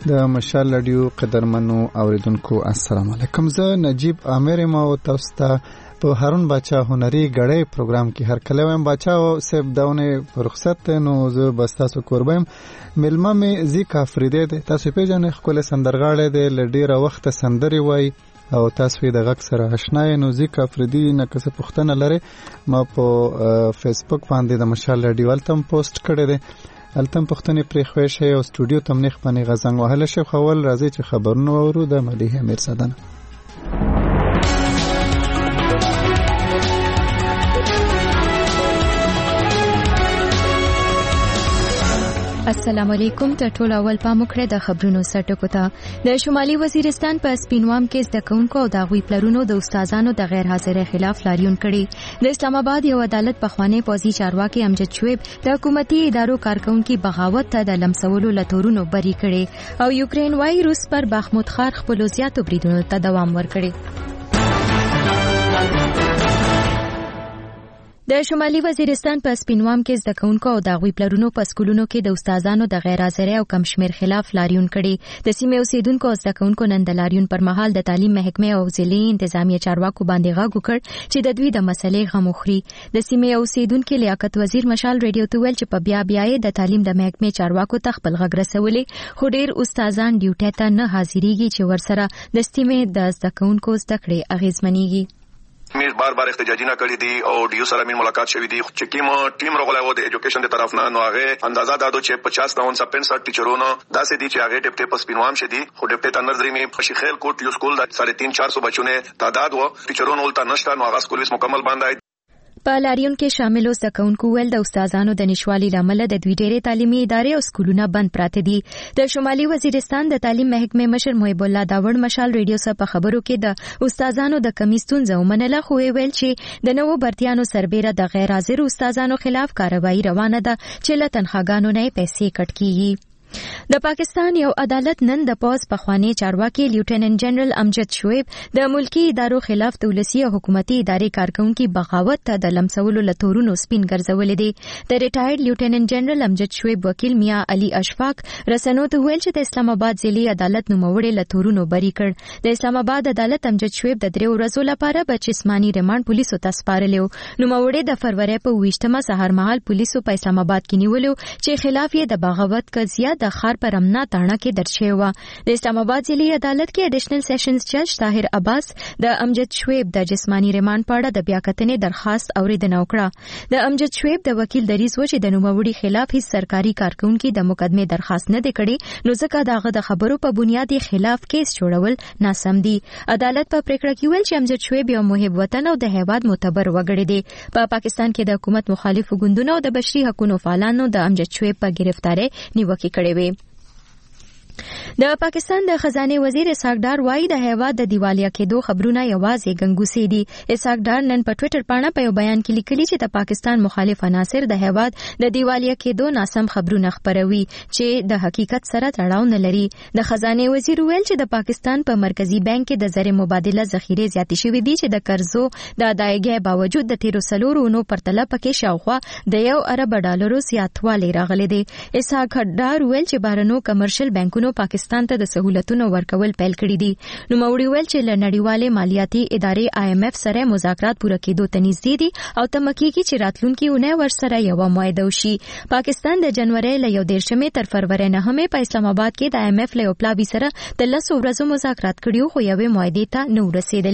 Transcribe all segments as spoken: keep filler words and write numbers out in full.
د مشال رادیو قدرمنو اوریدونکو السلام علیکم. زه نجیب عامر ما او تاسو ته په هارون بچا هنري غړې پروګرام کې هر کله وایم بچا او سیب داونه رخصت نو زه بس تاسو قربم ملما می زیکا فریده تاسو پیژنې خپل سندرغاړې د لډیره وخت سندري وای او تاسو د غږ سره آشنا یې. نو زیکا فریدی نه کس پښتنه لري ما په فیسبوک باندې د مشال رادیو التم پوسټ کړی دی. التم پښتنې پرې خوښ شي او سټوډیو تم نه خپنه غزنګ وهله شي خول راځي چې خبرونه ورو د مليحه امیر صدن. السلام علیکم. ته ټول اول پام وکړئ د خبرونو سرټکو ته. د شمالي وزیرستان په سپینوام کې زده کوونکو او د هغوی پلرونو د استادانو د غیر حاضرۍ خلاف لاریون کړی. د اسلام آباد یو عدالت په خوانی پوزي چارواکي امجد شعیب د حکومتي ادارو کارکونکو بغاوت ته د لمسولو لتورونو بری کړي او یوکرين وايي روس پر بخمود خار خپل زیاتو بریدونو ته دوام ورکړي. د شمالي وزیرستان په سپینوام کې زده کوونکو او د هغوی پلرونو په سکولونو کې د استادانو د غیر حاضرۍ او کم شمیر خلاف لاریون کړي. د سیمې اوسیدونکو او زده کوونکو نن د لاریون پر مهال د تعلیم محکمې او ضلعي انتظامیه چارواکو باندې غږ وکړ چې د دوی د مسلې غم وخوري. د سیمې اوسیدونکو لیاقت وزیر مشال رادیو ته ویل چې په بیا بیا د تعلیم د محکمې چارواکو ته خپل غږ رسولې خو ډیر استادان ډیوټي ته نه حاضرېږي چې ورسره د سیمې د زده کوونکو زده کړې اغیزمنېږي. میر بار بار احتجاجی نه کړی دی او ډیو سره مين ملاقات شوی دی چې کیم ټیم راغلی و د ایجوکیشن دی طرف نه نو هغه اندازا دادو چې پچاس نه پنځه ټیچرونو داسې دي چې هغه ډیپټي په سپینوام شدي خو ډیپټي تنر درې می په شیخیل کوټ یو سکول د ساڑھے تین چار سو بچو نه تعداد و ټیچرونو ولته نشته نو هغه سکول مکمل باندې. په لاریون کې شامل زده کوونکو ول د استادانو د نشوالي لامل د دوی ډېرې تعلیمي ادارې او سکولونه بند پراته دي. د شمالي وزیرستان د تعلیم محکمې مشر محب الله داوړ مشال رادیو سره په خبرو کې د استادانو د کمی ستونزه ومنله خو ویل چې د نوو برتیانو سربېره د غیر حاضر استادانو خلاف کاروایی روانه ده چې له تنخواګانو نه پیسې کټ کیږي. د پاکستان یو عدالت نن د پوز پخوانی چارواکي لیوټیننټ جنرال امجد شعیب د ملکی ادارو خلاف د ولسی او حکومتي ادارې کارکونکو بغاوت ته د لمسولو لتورونو سپین ګرځولې دي. د ریټایرډ لیوټیننټ جنرال امجد شعیب وکیل میا علي اشفاق رسنو ته ویل چې د اسلام آباد ضلعي عدالت نوموړي لتورونو بری کړ. د اسلام آباد عدالت امجد شعیب د درې ورځو لپاره په جسمانی ریماند پولیسو ته سپارلو. نوموړي د فروری په ویشتمه سهار مهال پولیسو په اسلام آباد کې نیولو چې خلاف یې د بغاوت کزیا د خار پر امنا تاڼه کې درج شوی و. د اسلام آباد ضلعي عدالت کې اډیشنل سیشنز جج طاهر عباس د امجد شعیب د جسمانی ریماند په اړه د بیاکتنې درخواست اوریدنه وکړه. د امجد شعیب د وکیل دریځ و چې د نوموړي خلاف هیڅ سرکاري کارکونکو د مقدمه درخواست نه دی کړی نو ځکه دغه د خبرو په بنیاد خلاف کیس جوړول ناسم دي. عدالت په پریکړه کې ویل چې امجد شعیب یو محب وطن او د هیواد معتبر وګړی دی. په پا پاکستان کې د حکومت مخالفو ګوندونو او د بشري حقوقو فعالانو د امجد شعیب په گرفتاری نیوکه کړې وې. د پاکستان د خزانه وزیر اسحاق ډار وايي د هیواد د دیوالیا کېدو خبرونه یوازې ګنګوسې دي. اسحاق ډار نن په ټوئیټر باندې په یو بیان کې لیکلي چې د پاکستان مخالف عناصر د هیواد د دیوالیا کېدو ناسم خبرونه خپروي چې د حقیقت سره تړاو نه لري. د خزانه وزیر ویل چې د پاکستان په مرکزی بانک کې د زر مبادله ذخیره زیاتې شوې دي چې د قرضو د ادایګۍ باوجود د تیرو سلورونو پرتله پکې شاوخوا د یو ارب ډالرو زیاتوالی راغلی دی. اسحاق ډار ویل چې بهرنو کمرشل بانکونو پاکستان ته د سہولتونو ورکول پیل کړی دي. نو موري ویل چې له نړیوالې مالیاتي ادارې آی ایم ایف سره مذاکرات پوره کېدو ته نږدې دي او تمکې کې چې راتلونکي اونۍ ورسره یو معاهده وشي. پاکستان د جنوري له یو دیرشمې تر فروری نهمې په اسلام آباد کې د آی ایم ایف له پلاوی سره د لسو ورځو مذاکرات کړیو خو یوې معاهدې ته نه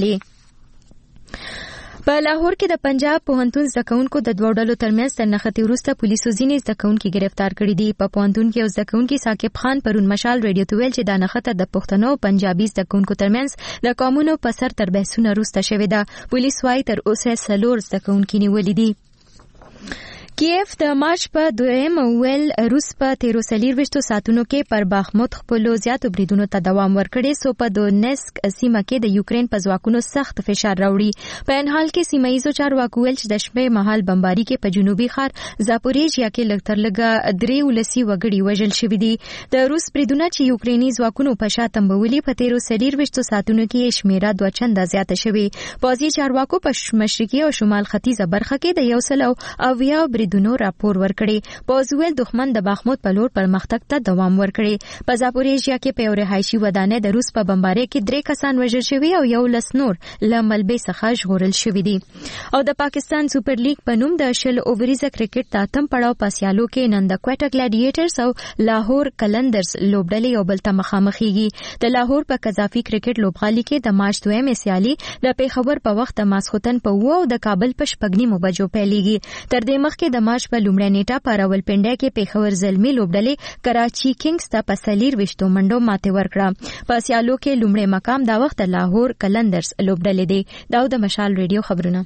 ورسېدلې. په لاهور کې د پنجاب پوهنتون زده کوونکو د دوه ډلو ترمنځ تر نښتې وروسته پولیسو ځینې زده کوونکي گرفتار کړي دي. په پوهنتون کې یو زده کوونکي ثاقب خان پرون مشال رادیو ته ویل چې دا نښته د پښتنو او پنجابي زده کوونکو ترمنځ د قومونو په سر تر بحثونو وروسته شوې ده. پولیس وايي تر اوسه څلور زده کوونکي نیولي دي. کیف د مارچ په دویم اول روس په تیرو څلېرویشتو ساعتونو کې پر باخمود خپلو زیاتو بریدونو ته دوام ورکړی سو په دونیسک سیمه کې د یوکرين په ځواکونو سخت فشار راوړي. په ان حال کې سیمایي چارواکو ویل چې د شپې مهال بمباري کې په جنوبي ښار زاپوریژیا کې لږتر لږه درې ولسي وګړي وژل شوي دي. د روس بریدونه چې یوکريني ځواکونو په شا تنبولي په تیرو څلېرویشتو ساعتونو کې شمیره دوه چنده زیاته شوې. پوځي چارواکو په مشرقي او شمال ختیځه برخه کې د یو سل او اویا بریدونو راپور ورکړي. پوځ ویل دښمن د باخمود په لور پرمختګ ته دوام ورکړي. په زاپوریژیا کې په یو رهایشي ودانۍ د روس په بمبارۍ کې درې کسان وژل شوي او یو لس نور له ملبې څخه ژغورل شوي دي. او د پاکستان سوپر لیګ په نوم د شل اووریزه کرکټ د اتم پړاو په سیالو کې نن د کوټا ګلیډیټرز او لاهور کلندرز لوبډلې یو بل ته مخامخېږي. د لاهور په قذافي کرکټ لوبغالي کې د مارچ دویمې سیالي د پیښور په وخت د ماسختن په وو او د کابل په شپږ نیمو بجو پیلېږي. تر دې مخکې د مارچ په لومړۍ نیټه په راولپنډۍ کې پیښور زلمي لوبډلې کراچي کینګز ته په څلور ویشتو منډو ماتې ورکړه. په سیالو کې لومړی مقام دا وخت د لاهور کلندرز لوبډلې دی. دا د مشال ریډیو خبرونه.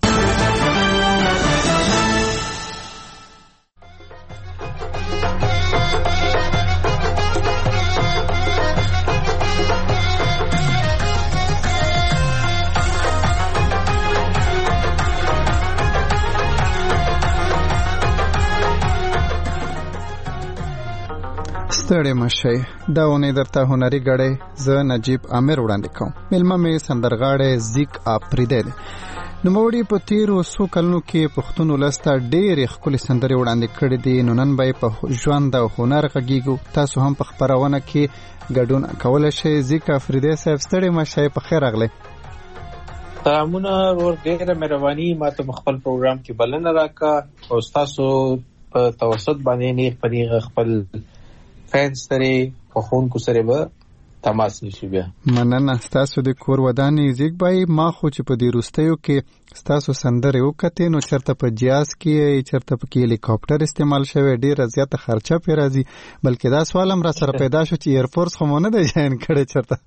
ستړي مشي دا ونې درته هنري غړې ز نجیب عامر وړاندې کوم. ملما مې سندرغاړې زیک اپریدل نوموړي په تیرو څو کلونو کې پښتون ولسته ډېرې ښکلې سندرې وړاندې کړې دي. نو نن به په ژوند او هنر غږیږو. تاسو هم په خپرونه کې ګډون کولی شئ. زیک اپریدل صاحب ستړي مشي په خیر راغلی. سلامونه ور ډېره مهرباني ماته خپل پروګرام کې بلنه راکړه او تاسو په توسط باندې نه پرېغه خپل فینس سره په خون کو سره به تماس نشي بیا. مننه. تاسو د کور ودانې زیګ بای ما خو چې په دې روستیو کې تاسو سندره وکړه نو چرته په جیاز کې چرته په هلیکاپټر استعمال شوی ډیره زیاته خرچه پی راځي. بلکې دا سوال هم را سره پیدا شو چې ایرفورس خو مونږ نه جاین کړي چرته.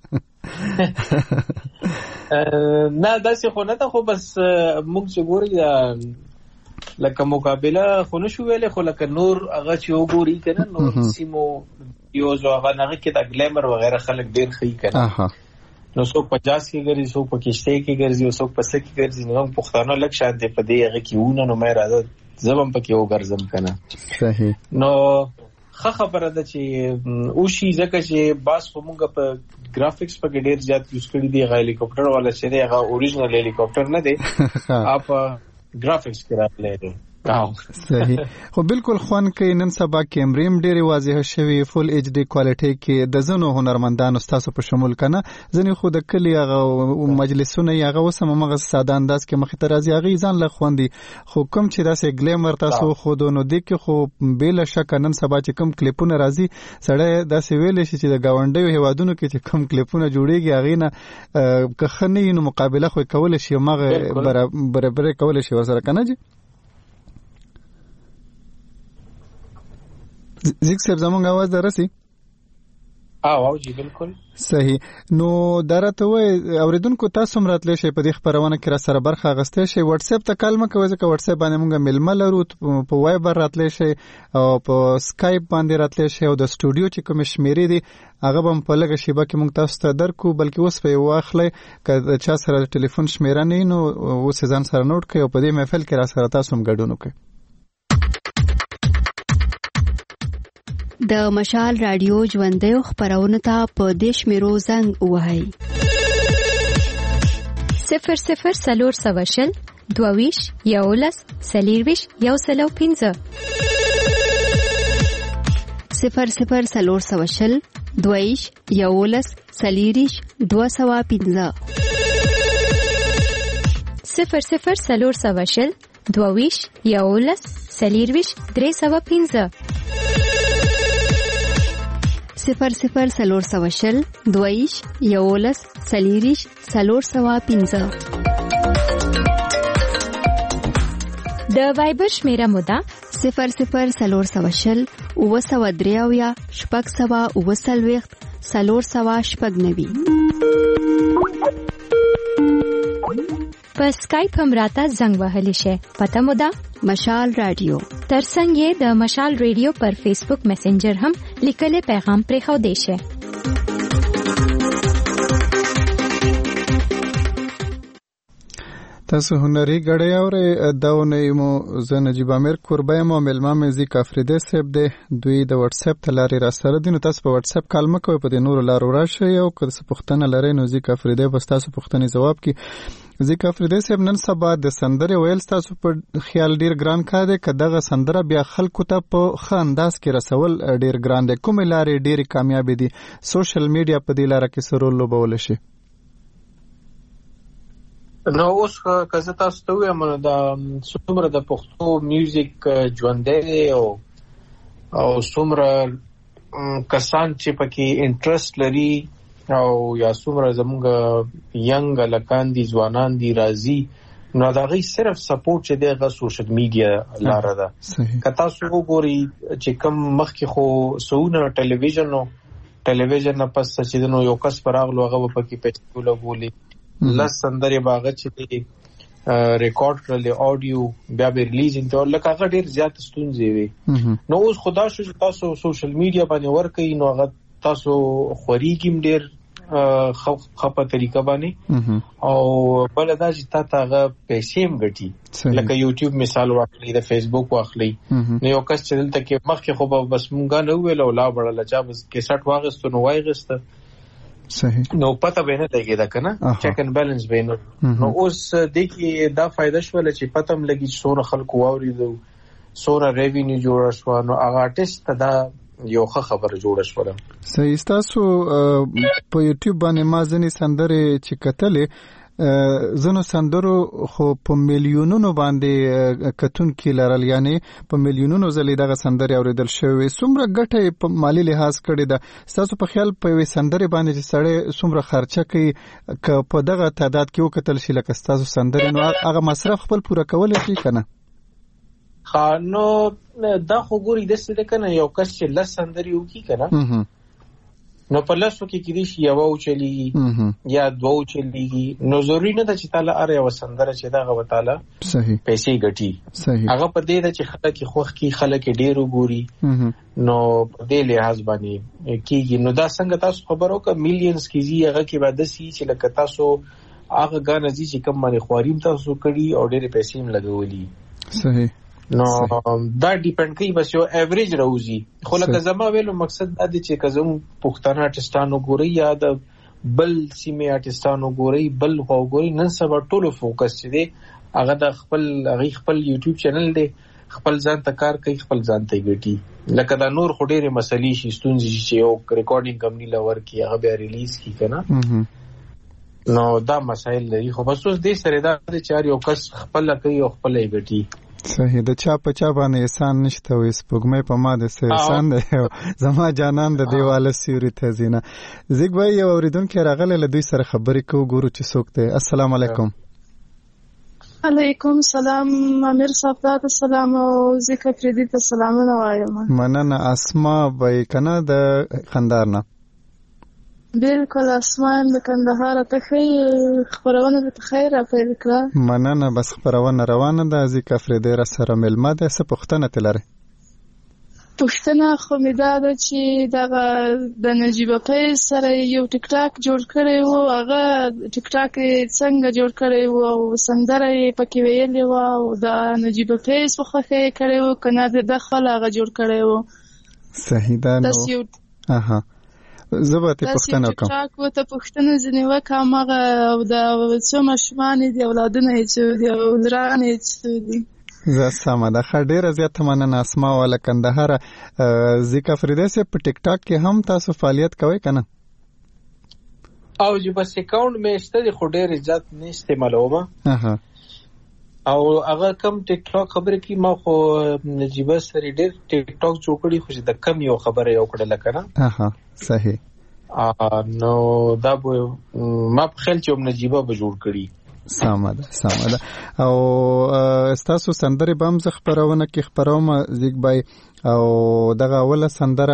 نه داسې خو نه ته خو بس موږ چې ګوري لکه مقابله خو نشو ویلې خو لکه نور هغه چې وګوري کنه نور سیمو یو ځو هغه نه کې د ګلیمر وغیرہ خلک ډیر خي کنه. نو څوک پچاس کې ګرځي څوک په کشته کې ګرځي او څوک په سکه کې ګرځي. نو پښتانه لک شان دې په دې هغه کې ونه نو مې راځه زبم پکې وګرځم کنه. صحیح. نو خه خبره ده چې او شي ځکه چې باس کومګه په ګرافیکس په ډیر زیات یوز کړی دی. غا هلیکاپټر والا چې دی هغه اوریجنل هلیکاپټر نه دی اپ ګرافیکس کې راغلی دی. صحیح. خو بالکل خوان کې نن سبا کیمریم ډېری واضح شوی فول ایچ ډی کوالټي کې د زنو هنرمندانو تاسو په شمول کنه. ځنې خو د کلی هغه مجلسونه هغه وسم مغه ساده انداز کې مخ ته راځي هغه ځان له خوندي. خو کوم چې داسې ګلیمر تاسو خو دونو د کې خو بل شک نن سبا چې کوم کلیپونه راځي سړی داسې ویل شي چې د گاونډیو هوادونو کې چې کوم کلیپونه جوړيږي هغه نه که خنی نو مقابله خو کول شي مغه برابر کول شي ورسره کنه جی. زیک صاحب زمونږ आवाज درسي؟ او او جی بالکل صحیح. نو درته وای اوریدونکو تاسو هم راتلی شئ په دې خبرونه کې را سره برخه اخیستی شئ. واتس اپ ته کال مه کوئ ځکه واتس اپ باندې موږ میلمه لرو. په وایبر راتلی شئ او په سکایپ باندې راتلی شئ او د سټوډیو چې کوم شمیرې دي هغه هم په لږه شیبه کې موږ تاسو ته درکو. بلکې اوس په واخلئ که چا سره ټلیفون شمیره نه نو اوس ځان سره نوٹ کړئ او په دې محفل کې را سره تاسو هم ګډون وکړئ. د مشال رادیو ژوندۍ خبرونه ته په دیش میرو زنګ وهاي صفر صفر سلور سواشل دوویش یولس سلیرویش یو سلو پینزه صفر صفر سلور سواشل دوویش یولس سلیریش دو سوا پینزه صفر صفر سلور سواشل دوویش یولس سلیرویش درې سوا پینزه صفر صفر سلور سواشل دویش یولس سلیریش سلور سوا پینزه. د وایبر شمیره مودا صفر صفر سلور سواشل اوه سوا دریاویا شپږ سوا اوه سلویخت سلور سوا شپږ نوي. په سکایپ هم راته زنګ وهلی شي. پته مودا مشال رادیو. ترڅنګ یې د مشال ریډیو پر فیسبوک میسنجر هم لیکلي پیغام پرې خو دی شي. تاسو هنري غړې اورې داونه مو ز نجیب عامر قربای مو ملما میوزیک افریدی صاحب دی. دوی د واتس اپ تلاري را سره دي. نو تاسو په واتس اپ کالمه کوئ په دې نور لارو راشي او که څه پوښتنه لرئ نو میوزیک افریدی به تاسو پوښتنې جواب کی. ځکه فريدي صاحب نن سبا د سندرې ویل تاسو په خیال ډیر ګران کار دی که دغه سندره بیا خلکو ته په ښه انداز کې رسول ډیر ګران دی کومې لارې ډیرې کامیابې دي سوشل میډیا په دې لاره کې څه رول لوبولی شي نو اوس که زه تاسو ته ووایم نو دا څومره د پښتو میوزیک ژوندی دی او او څومره کسان چې پکې انټرست لري او یا څومره زموږ ینګ هلکان دي ځوانان دي راځي نو د هغوی صرف سپورټ چې دی هغه سوشل میډیا لاره ده که تاسو وګورئ چې کوم مخکې خو څهونه ټلویزیون و ټلویزیون نه پس چې نو یو کس په راغلو هغه به پکې پیسې ولګولي لس سندرې به هغه چې دی ریکارډ کړلې آډیو بیا به ریلیزینګ ته لکه هغه ډېر زیات ستونزې وي نو اوس خدا شو چې تاسو سوشل میډیا باندې ورکوئ نو هغه تاسو خورېږي هم ډېر ښه په طریقه باندې او بله دا چې تا ته هغه پیسې هم ګټي لکه یوټیوب مثال واخلئ د فیسبوک واخلئ نو یو کس چې دلته کې مخکې خو به بس مونږ نه وویل او لا بړله چا بس کیسټ واخیستو نو وایغسته صحیح نو پته به نه لګېده که نه چیک اینډ بیلنس به نه نو اوس دې کې دا فایده شوله چې پته هم لګي چې څومره خلکو واورېدو څومره ریوینیو جوړه شوه نو هغه آرټسټ ته دا یو ښه خبره جوړه شوله صحیح ستاسو په یوټیوب باندې ما ځینې سندرې چې کتلې ځینو سندرو خو په میلیونونو باندې کتونکي لرل یعنې په میلیونونو ځلې دغه سندرې اورېدل شوې څومره ګټه په مالي لحاظ کړې ده ستاسو په خیال په یوې سندرې باندې چې سړی څومره خرچه کوي که په دغه تعداد کې وکتل شي لکه ستاسو سندرې نو هغه مصرف خپل پوره کولی شي که نه ښه نو دا خو ګوري داسې ده که نه یو کس چې لس سندرې وکړي که نه نو په لسو کې کېدای شي یوه وچلېږي یا دوه وچلېږي نو ضروري نه ده چې تاله هره یوه سندره چې ده هغه به تاله پیسې ګټي هغه په دې ده چې خلک یې خوښ کړي خلک یې ډېر وګوري نو په دې لحاظ باندې کېږي نو دا څنګه تاسو خبر وکړه میلیونز کې ځي هغه کې به داسې وي چې لکه تاسو هغه ګانه ځي چې کوم باندې خواري هم تاسو کړي او ډېرې پیسې هم لګولي صحیح نو دا ډیپند کوي بس یو ایوریج راوځي خو لکه زما ویلو مقصد دا دی چې که زموږ پښتانه آرټسټان وګورئ یا د بل سیمې آرټسټان وګورئ بل خوا وګورئ نن سبا ټولو فوکس چې دی هغه د خپل هغوی خپل یوټیوب چینل دی خپل ځان ته کار کوي خپل ځان ته یې ګټي لکه دا نور خو ډېرې مسلې شي ستونزې شي چې یو ریکارډینګ کمپني له ورکړي هغه بیا ریلیز کړي که نه نو دا مسایل لري خو بس اوس دې سره دا دی چې هر یو کس خپله کوي او خپله یې ګټي صحیح د چا په چا باندې احسان نشته وي سپوږمۍ په ما د څه احسان دی زما جانان د دیواله سیوري ته ځینه زیګ بھائی یو اورېدونکی راغلی له دوی سره خبرې کوو ګورو چې څوک دی السلام علیکم علیکم سلام امیر صاحب ته سلام او ذکر فریدي ته سلامونه وایم مننه اسما بھائی کنه د خندار نه بالکل اسمان د کندهار ته خیر خبرونه ته خیر را پیل کړه مننه بس خبرونه روانه ده ځکه فریدي را سره ملما ده څه پوښتنه تلره پوښتنه خو مې دا ده چې دغه د نجیب فیض سره یو ټیک ټاک جوړ کړی و هغه ټیک ټاک څنګه جوړ کړی و او سندره یې پکې ویلې وه او د نجیب فیض په خوښه یې کړی و که نه د خپل هغه جوړ کړی و صحیح ده نو اها زه به ترې پوښتنه وکړم داسې ټیک ټاک ورته پوښتنه ځینې وکړم هغه د څو ماشومان دي اولادونه یې څو دي او وران یې څو دي زه سمه ده ښه ډېره زیاته مننه اسما واله کندهاره ځکه فریدي صاحب په ټیک ټاک کې هم تاسو فعالیت کوئ که نه او چې بس اکاونټ مې شته دی خو ډېر زیات نه استعمالومه او هغه کم ټیک ټاک خبرې کوي ما خو نجیبه سره ډېر ټیک ټاک جوړ کړي خو چې د کم یو خبره یې وکړله که نه صحیح نو دا به ما په خیال چې هم نجیبه به جوړ کړي سمه ده سمه ده او ستاسو سندرې به هم زه خپرونه کې خپروم زیګ بای او دغه اوله سندره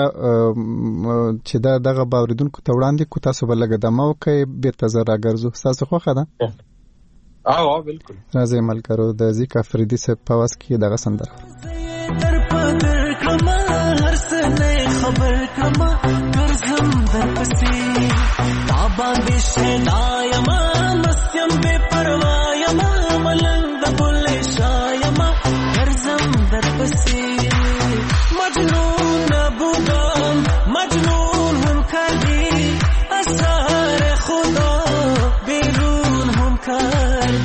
چې دا دغه به اورېدونکو ته وړاندې کړو تاسو به لږه دمه وکړئ بېرته زه راګرځو ستاسو خوښه ده او بالکل راځئ ملګرو د ذکر فریدي صاحب په اواز کې دغه سندره در پدر کما هر څه نه خبر کما ګرځم در پسې تا باندې شنایما مستیم بې پروا یما ملنګ د ګلې شایما ګرځم در پسې مجنون بودم مجنون هم کردی اثر خدا بیرون هم کردی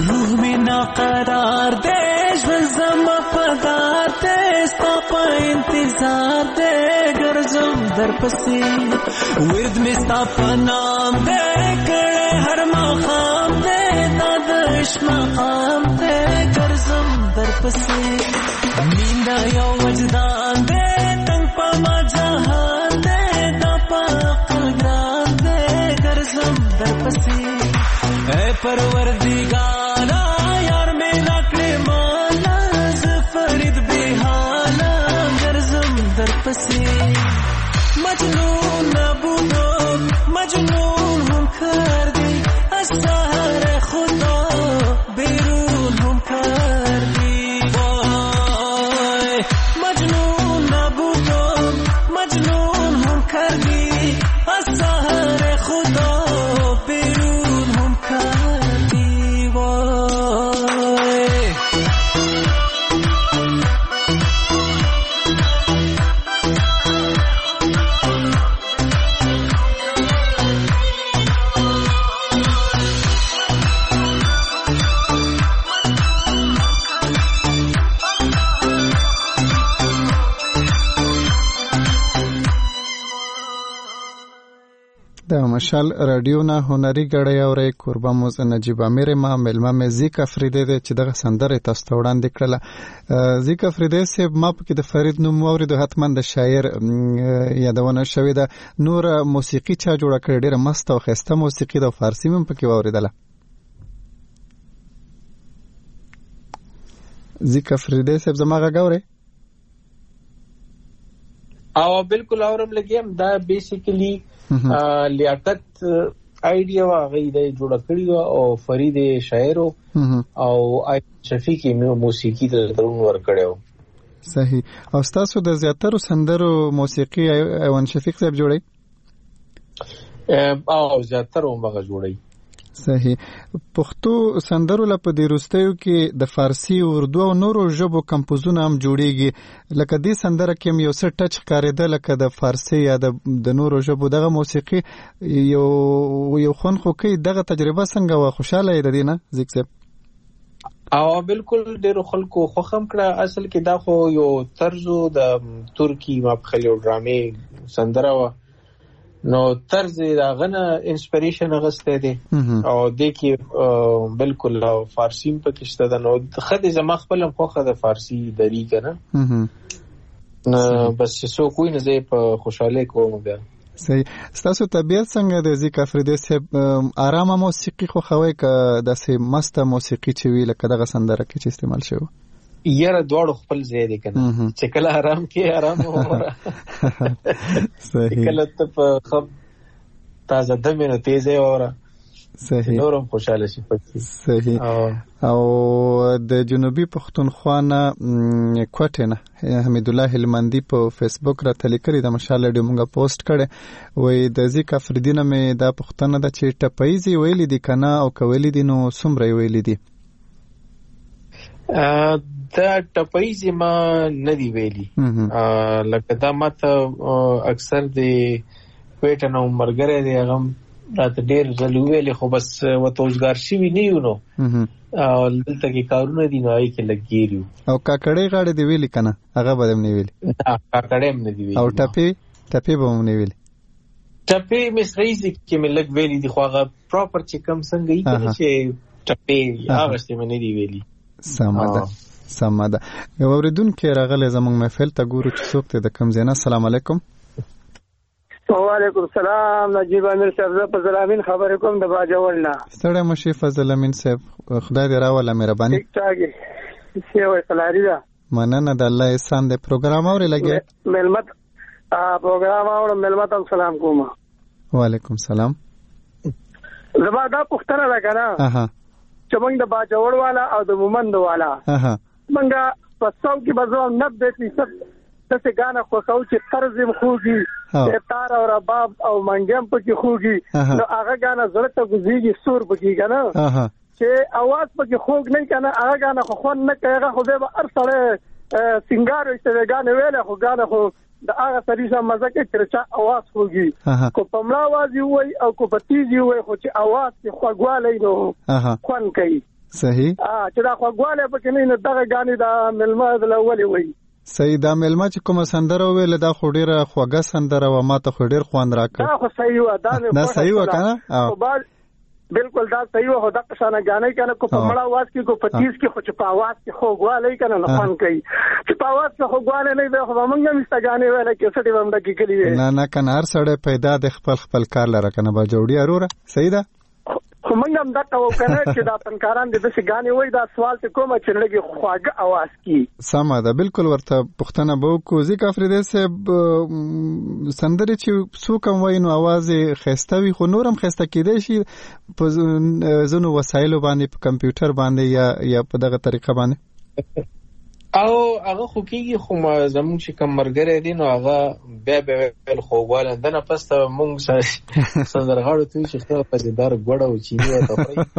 روح می ناقرار دے ژوند پدار دے ستا په انتظار دے ګرځم در پسې ورد می ستا په نام دے کړه هر مقام دے دا د عشق مقام دے ګرځم در پسې میندا یو وجدان دے تنگ په ما جهان دے دا په قلګران دے ګرځم در پسې اے پروردگارا یار میں نکړې مولا ز فرید بهانا ګرځم در پسې مجنون نبودو مجنون هم کردی از سحر خدا بیرون هم کردی وای مجنون نبودو مجنون هم کردی از سحر خدا بیرون هم کردی وای د مشال رادیو نه هنري غړی اوري قربان موز نجیب امیر ما ملما مزیک افریده ده چې دغه سندره تاسو ته وړاندې کړله زیک افریده سیب ما په کې د فرید نوم اوریدو حتما د شاعر یادونه شوې ده نور موسیقي چا جوړه کړې ډیره مست او خسته موسیقي د فارسی هم په کې اوریدله زیک افریده سیب زما غاوري او بالکل اورم لګیم دا بیسیکلی لیاقت آئیډیا واغې د جوړ کړی او فرید شاعر او شفیق موسیقي د درون ور کړو صحیح او تاسو د زیاترو سندرو موسیقي ایوان شفیق صاحب جوړی او زیاترو هغه جوړی صحیح پښتو سندرو لپاره د روستیو کې د فارسی او اردو او نورو ژبو کمپوزونه هم جوړیږي لکه دې سندره کې یو څه ټچ ښکارېده لکه د فارسی یا د نورو ژبو دغه موسیقي یو یو خون خو کې دغه تجربه څنګه و خوشاله یې د دې نه زیک صاحب او بالکل ډېر خلکو خوښم کړه اصل کې دا خو یو طرزو د ترکی مابخلو ډرامې سندره و نو طرز دا غنه انسپریشن غسته دي او د کې بالکل فارسی په کې شته نو خدای زما خپل خوخه د فارسی دری کنه نو بس سو کوی نه زه په خوشاله کوم بیا صحیح تاسو طبيعت څنګه د ذیک افریدی صاحب آرامه موسیقي خو خوي ک د سه مست موسیقي چې وی لکه دغه سندره کې چې استعمال شوی یاره دواړو خپل ځای دی کنه چې کله آرام کې آرام وره صحیح کله ته په خب تازه دمه نه تیزه وره صحیح نورم خوشاله شي پکې صحیح او د جنوبي پښتونخوا نه کوټه نه حمید الله هلمندي په فیسبوک را تلیکري د مشال ډیو مونږه پوسټ کړي وې د ذیک افریدی نه مې د پښتنه د چې ټپایزي ویلې دي کنه او کویلې دي نو سمره ویلې دي دا ټپایزي ما نه دی ویلي لکه دا ماته اکثر دی کوټه نو مرګره دی هغه راته ډېر ځلې ویلې خو بس وته اوسګار شي نه یو نو او دلته کې کارونه دي نو آی کې لګیریو او کاکړې غاړې دی ویلي کنه هغه به هم نه ویلي کاکړې هم نه دی ویلي او ټپي ټپي به هم نه ویلي ټپي مس رئیس کې مې لګ ویلي دي خو هغه پراپر چې کم څنګه یې کنه چې ټپي هغه څه مې نه دی ویلي سماده سماده یو اوریدونکو راغله زموږ محفل ته ګورو چې څوک ته د کم زینا السلام علیکم وعلیکم السلام نجیب امیر صاحب زه فضل امین خبرې کوم د باجوړنا ستړی مشي فضل امین صاحب خدای دې راوله مهرباني ٹھیک ٹھاک سی وای خلاری دا مننه د الله احسان دې پروګرام اوري لګي ملمت پروګرام اور ملمت السلام کوم وعلیکم السلام زما دا پښتنه لګا اها چې موږ د باجوړ والا او د مومند والا اها موږ په څو کې بزو نبه فیصد څه غانا خو څو چې طرز خوږي تار او رباب او منګم پکې خوږي نو هغه غانا زړه غوږیږي سور پکې غانا چې आवाज پکې خوږ نه کنه هغه غانا خو خون نه کوي خو به هر سره سنگار وي غانا ویل خو غانا خو د هغه سړي سره مزه کې ترچا आवाज خوږي کو پملا आवाज وي او کو پتیږي وي خو چې आवाज خو غوالې نو خون کوي صحیح چې دا خواږواله پکې نه دغه غاني دا ملما د اولي وي صحیح دا ملما چې کوم سندره ویل دا خو ډیره خوږه سندره و ما ته خو ډیر خوند راکړ دا خو صحیح و دا دا صحیح و کنه بالکل دا صحیح و خو د قشانه غانې کنه کو په مړه आवाज کې کو پچیس کې خو چې په आवाज کې خو غواله کنه نه فن کوي چې په आवाज کې خو غواله نه به خو مونږ هم استګانې ویل کې سړي هم د کې کلی نه نه کنه هر سړی پیدا د خپل خپل کار لره کنه با جوړي اروره صحیح ده خو موږ هم دا کوو کنه چې دا فنکاران د دې غانې وای دا سوال ته کومه چې لګي خواږه आवाज کی سم ده بالکل ورته پښتنه بو کو ځکه افریدي صاحب سندري چې څوک هم وای نو आवाज خستوي خو نورم خسته کېدای شي په زونو وسایلو باندې په کمپیوټر باندې یا یا په دغه طریقه باندې او هغه خو کېږي خو زموږ چې کوم مرګره دي نو هغه بیا بیا خو غواړم نه پسته مونږ سندرغاړو ته چې څه په دې دار غوړه او چینه ته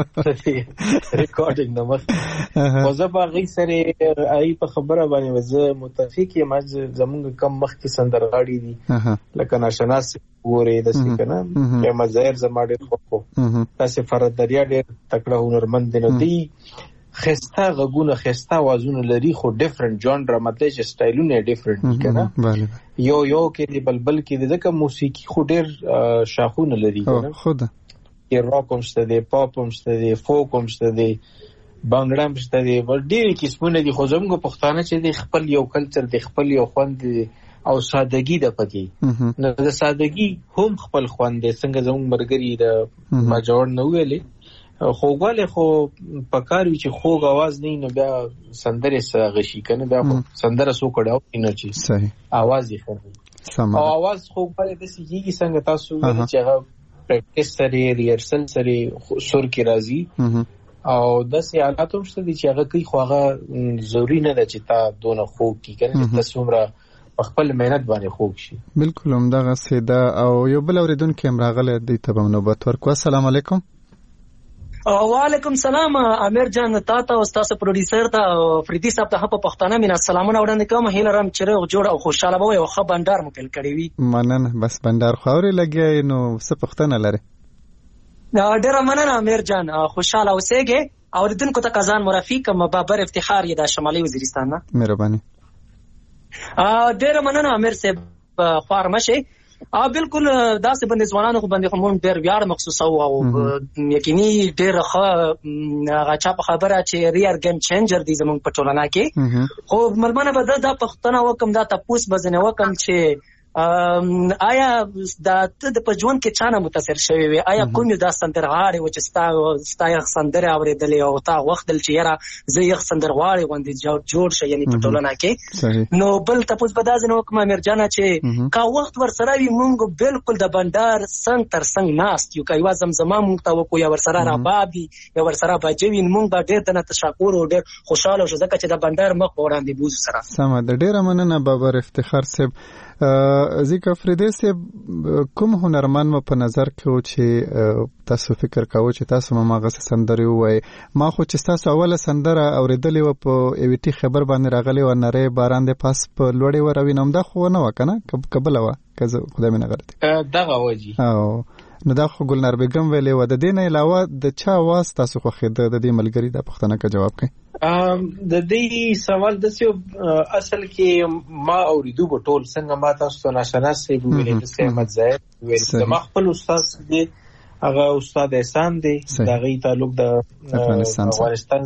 ریکارډینګ نو مخ خو زه باغی سره ای په خبره باندې وزه متفق یم زموږ کم مخ کې سندرغاړي دي لکه ناشناس وره د سکنه یا مزایر زماډه خو تاسو فرد دریا ډېر تکړه هنرمند دي نو دی خسته غوونه خسته وازونه لري خو ډیفرنٹ جانر مطلب چې سټایلونه ډیفرنٹ دي کنه یو یو کې دی بلبل کې دی ځکه موسیقي خو ډیر شاخونه لري کنه خود کې راک هم شته دی پاپ هم شته دی فوک هم شته دی بانګړه هم شته دی ور ډیر قسمونه دي خو زموږ پښتانه چې دی خپل یو کلچر دی خپل یو خوند دی او سادهګي د پکې نو د سادهګي هم خپل خوند دی څنګه زموږ مرګري د ماجور نو ویلې خوګواله خو پکاري چې خوګ आवाज نه نو بیا سندره سره شي کنه بیا سندره سو کړه نه چی صحیح आवाज یې خو او आवाज خوګواله د سیږي څنګه تاسو چې هغه پریکټیس سره ریهرسل سره سر کې راځي او د سیالاتو شته چې هغه کوي خو هغه ضروری نه ده چې تا دونه خوګ کی کنه تاسو عمره خپل مهنت باندې خوګ شي بالکل هم دغه سیدا او یو بل اوریدونکو امراغله د تبم نوبت ورکو السلام علیکم وعلیکم سلام امیر جان تاسو او تاسو پروډوسر ته فریدي صاحب ته په پښتانه مینا سلامونه وړاندې کوم هیله رم چې جوړ او خوشاله وو او خو بندر مو پیل کړی وي مننه بس بندر خوري لګي نو څه پښتنه لري ډیر مننه امیر جان خوشاله اوسېږي او دن کو ته کزان مرافق مبابر افتخار یې د شمالي وزیرستان نه مهرباني ډیر مننه امیر صاحب خارمشه ا بالکل داسې باندې ځوانانو خو باندې کوم ډېر ویاړ مخصوص او یقیني ډېر ښه غاچا په خبره چې ریئر گیم چینجر دي زموږ په ټولنه کې خو ملمنه به دا پښتنه وکم دا تاسو بزنه وکم چې آیا دا ته په ژوند کې چانه متاثر شوی وي آیا کوم دا سندرغاړي و چې ستا ستا سندره اوریدلې او تا وخت دل چې یاره زه یې سندرغاړي غوندې جوړ شي یعنی په ټولنه کې نو بل تاسو په داس نو کوم امیر جان چې کا وخت ور سره وي مونږ بالکل د بندر څنګ تر څنګ ناست یو کوي زمزمه مونږ ته وکو یا ور سره را بابي یا ور سره باجوین مونږ به ډېر دنه تشکر او ډېر خوشاله شو ځکه چې د بندر مخ وړاندې بوز سره سم د ډېر مننه بابر افتخار صاحب ځکه فریدي صاحب کوم هنرمند مو په نظر کې و چې تاسو فکر کاوه چې تاسو ما غسه سندري وای ما خو چې تاسو اوله سندره اوریدلې و په ایوټي خبر باندې راغلی و نری باران د پاس په لوړې وروي نوم دا خو نه وکنه قبل و کزه خدای مې نه غلطي دغه وږي او نو دا خو ګلنار بیگم ویلې و د دې نه علاوه د چا واس تاسو خو خېده د دې ملګری د پښتنه کا جواب کړئ د دې سوال د سیو اصل کې ما اوریدو په ټول څنګه ما تاسو ناشناس سی ویلې د احمد زاهد ویل ما خپل استاد دی هغه استاد احسان دی دغه تعلق د افغانستان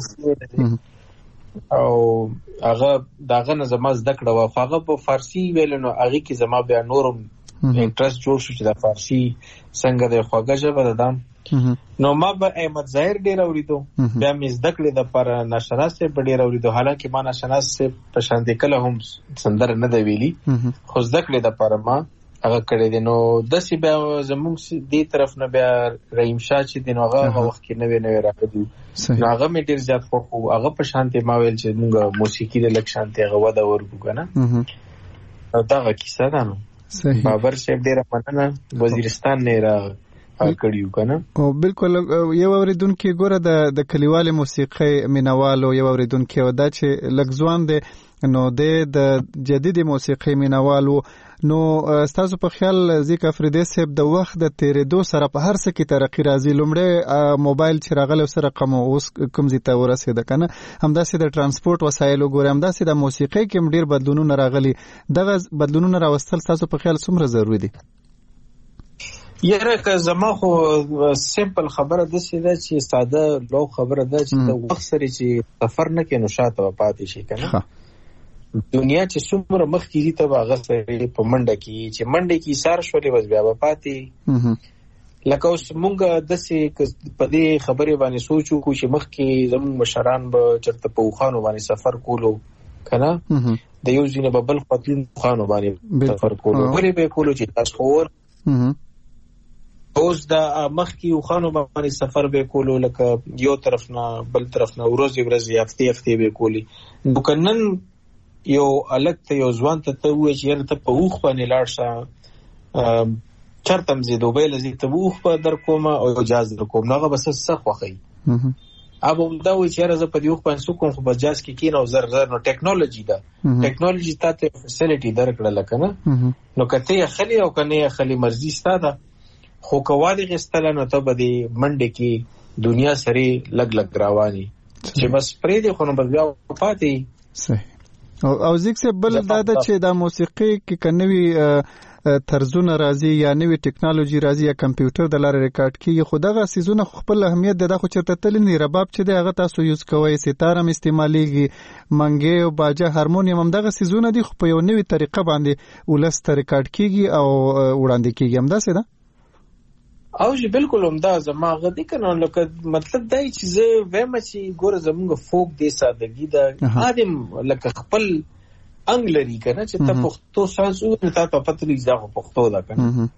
او هغه دغه نه زما زده کړو خو هغه په فارسی ویل نو هغه کې زما بیا نورم انټرست جوړ شو چې د فارسی څنګه د خواږه ژبه ده نو ما به احمد ظاهر ډیر اوریدو بیا مې زده کړې د پر ناشناس په ډیر اوریدو حالانکه ما ناشناس په شان دي کله هم سندر نه دی ویلي خو زده کړې د پر ما هغه کړې دي نو د سی بیا زموږ دې طرف نه بیا رحیم شاه چې دین هغه وخت کې نوې نوې راغلي نو هغه مې ډیر زیات خو هغه په شان دي ما ویل چې موږ موسیقي د لک شان دي هغه ودا ورکو کنه دا کیسه ده نو بابر صاحب ډیر مننه وزیرستان نه را کړیو کنه او بالکل یو اوریدونکو ګوره د د کلیوالي موسیقي مینوالو یو اوریدونکو دا چې لګزوان دي نو د جديدي موسیقي مینوالو نو تاسو په خیال ځکه افریدي صاحب د وخت د تیرېدو سره په هر څه کې ترقی راځي. لومړی موبایل چې راغلی سره رقم اوس کوم ځای ته ورسېده کنه، همداسې د ترانسپورت وسایل وګورئ، همداسې د موسیقۍ کې هم ډېر بدلونونه راغلي. دغه بدلونونه راوستل تاسو په خیال څومره ضروري دي؟ یاره که زما خو سیمپل خبره داسې ده چې ساده لو خبره ده چې د وخت سره چې سفر نه کوي نو شاته پاتې شي کنه. دنیا چې څومره مخکې دي ته هغه سره په منډه کې چې منډه کې سار شولې بس بیا به پاتې. لکه اوس مونږ داسې په دې خبرې باندې سوچو کو چې مخکې زموږ مشران به چېرته په اوښانو باندې سفر کولو کنه، د یو ځینې به بل خوا اوښانو باندې سفر کولو. ولې به یې کولو چې تاسو اور اوس د مخکې اوښانو باندې سفر به کولو، لکه یو طرف نه بل طرف نه ورځې ورځې هفتې هفتې به کولی. نو که نن یو الګ ته یو ځوان ته ته ووایې چې یاره ته په اوښ باندې لاړ شه، چېرته م ځې دوبۍ له ځې، ته به اوښ به در کوم او جاز در کوم، نو هغه به څه څه خوښوي. اب هم دا وایي چې یاره زه په دې اوښ باندې څه کوم، خو بس جاز کې کېنه او زر زر. نو ټیکنالوجي ده، ټیکنالوجي تا ته فیسیلیټي درکړله که نه، نو که ته یې اخلي او که نه یې اخلي مرضي ستا ده. خو که واده غستله نو ته به د منډې کې دنیا سره لګ لګ رواني چې بس پرې دی خو نو بس بیا پاتې. صحیح. او ځکه څه بل دا ده چې د موسیقي کې کنوي طرزونه راځي یا نوې ټیکنالوژي راځي یا کمپیوټر د لارې ریکارډ کیږي، خو دغه سیزونه خپل اهمیت ده. خو چېرته تللی نه رباب چې دی هغه تاسو یوز کوئ، ستار هم استعمالیږي، منګی او باجه هارمونیم هم دغه سیزونه دي، خو په یو نوې طریقه باندې ولس ته ریکارډ کیږي او وړاندې کیږي. همداسې ده او چې بالکل همدا زما غدي کنه. لکه مطلب دا چې زه وایم چې ګوره زمونږ فوک دې سادهګي ده، ادم لکه خپل انګ لري کنه چې ته پښتو ساز او ته په پته لري ځکه پښتو ده کنه،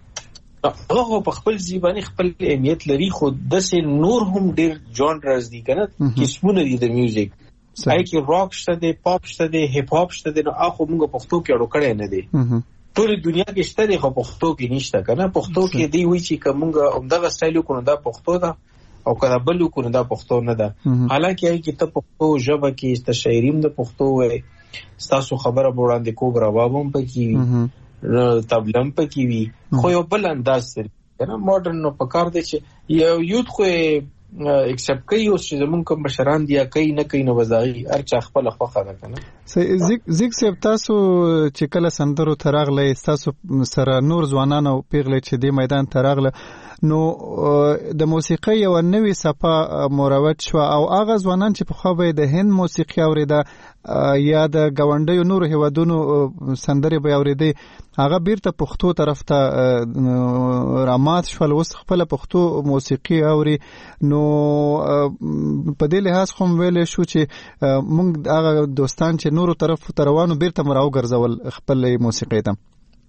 هغه په خپل ځباني خپل اهمیت لري. خو دسه نور هم ډیر جانرز دي کنه، قسمونه دي د میوزیک، آی کی راک شته دي، پاپ شته دي، هیپ هاپ شته دي. نو اخو موږ پښتو کې اړو کړی نه دي، ټول دنیا کې شته دي خو پښتو کې نشته کنه. پښتو کې دی وی چې کومه همدغه سټایل کو نه دا پښتو ده او کله بل کو نه دا پښتو نه ده. حالانکه ای کې ته پښتو ژبه کې ست شاعریم د پښتو وي، تاسو خبره وړاندې کوم روابم پکې تبلم پکې وي، خو یو بل انداز سره کنه ماډرن نو پکار دی چې یو یوت خو ایکسپټ کوي او چې زمونږ کوم بشران دی کوي نه کوي نو وځي هر چا خپل خوخه ده کنه. زیک زیک سیب تاسو چې کله سندرو تراغله تاسو سره نور ځوانانو پیغله چې دی میدان تراغله نو د موسیقي یو نوې صفه مروج شو او هغه ځوانان چې په خو به د هند موسیقي اوریده یا د گاونډیو نور هیوادونو سندري به اوریدي هغه بیرته پښتو طرف ته رامات شول، اوس خپل پښتو موسیقي اوري. نو په دې لحاظ خو ویل شو چې موږ هغه دوستان چې نورو طرف ته روانو بیرته مراو ګرځول خپل موسیقي ته.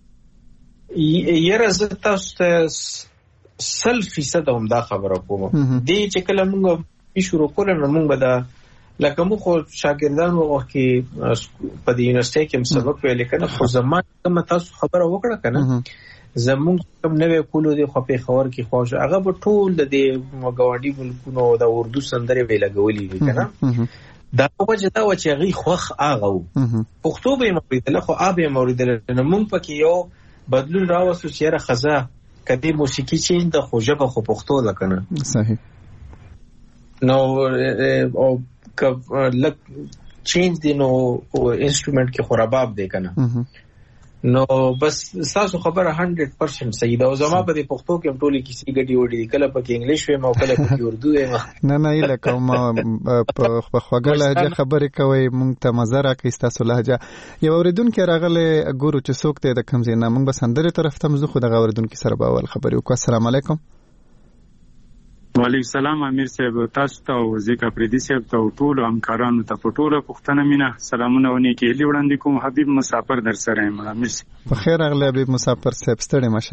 یره زه تاسو ته سل فیصد هم دا خبره کوم دی چې کله موږ شروع کول نو موږ به دا لکه موږ خو شاګردانو وخت کې په دې یونیورسيټي کې سبق ویل کنه، خو زموږ کوم تاسو خبره وکړه کنه زموږ کوم نوې کولو دی خو په خبر کې خوښ هغه به ټول د دې غواړي ملکونو د اردو سندري ویل غولي کنه. دا وجه دا و چې غي خوخ هغه پښتو به موریدل خو ابه موریدل نو موږ پکې یو بدلون راوستو چې را خزه کدی موسیقي چینج د خو ژبه خو پښتو ده کنه. صحیح. نو او ک لک چینج دی نو انسټرومنت کې خراباب دی کنه. نو بس تاسو خبره هندرد پرسنټ صحیح ده. او زما په پښتو کې ټولې کیسې ګډي وډي کله په انګلیش ویم او کله په اردو ویم. نه نه اله کوم په خوږه لهجه خبرې کوي مونږ ته مزه راکې تاسو لهجه. یو اوریدونکو راغله ګورو چې څوک ته د کوم ځای نه مونږ بس اندره طرف ته مزه خو د اوریدونکو سره باول خبرې وکړو. السلام علیکم. وعلیکم السلام امیر صاحب، تاسو ته او ځکه پردي صاحب ته ټول همکارانو ته په ټوله پښتنه مینا سلامونه ونی کې هلي وړاندې کوم. حبیب مسافر در سره یم. امیر په خیر اغله حبیب مسافر صاحب ستړي مشه.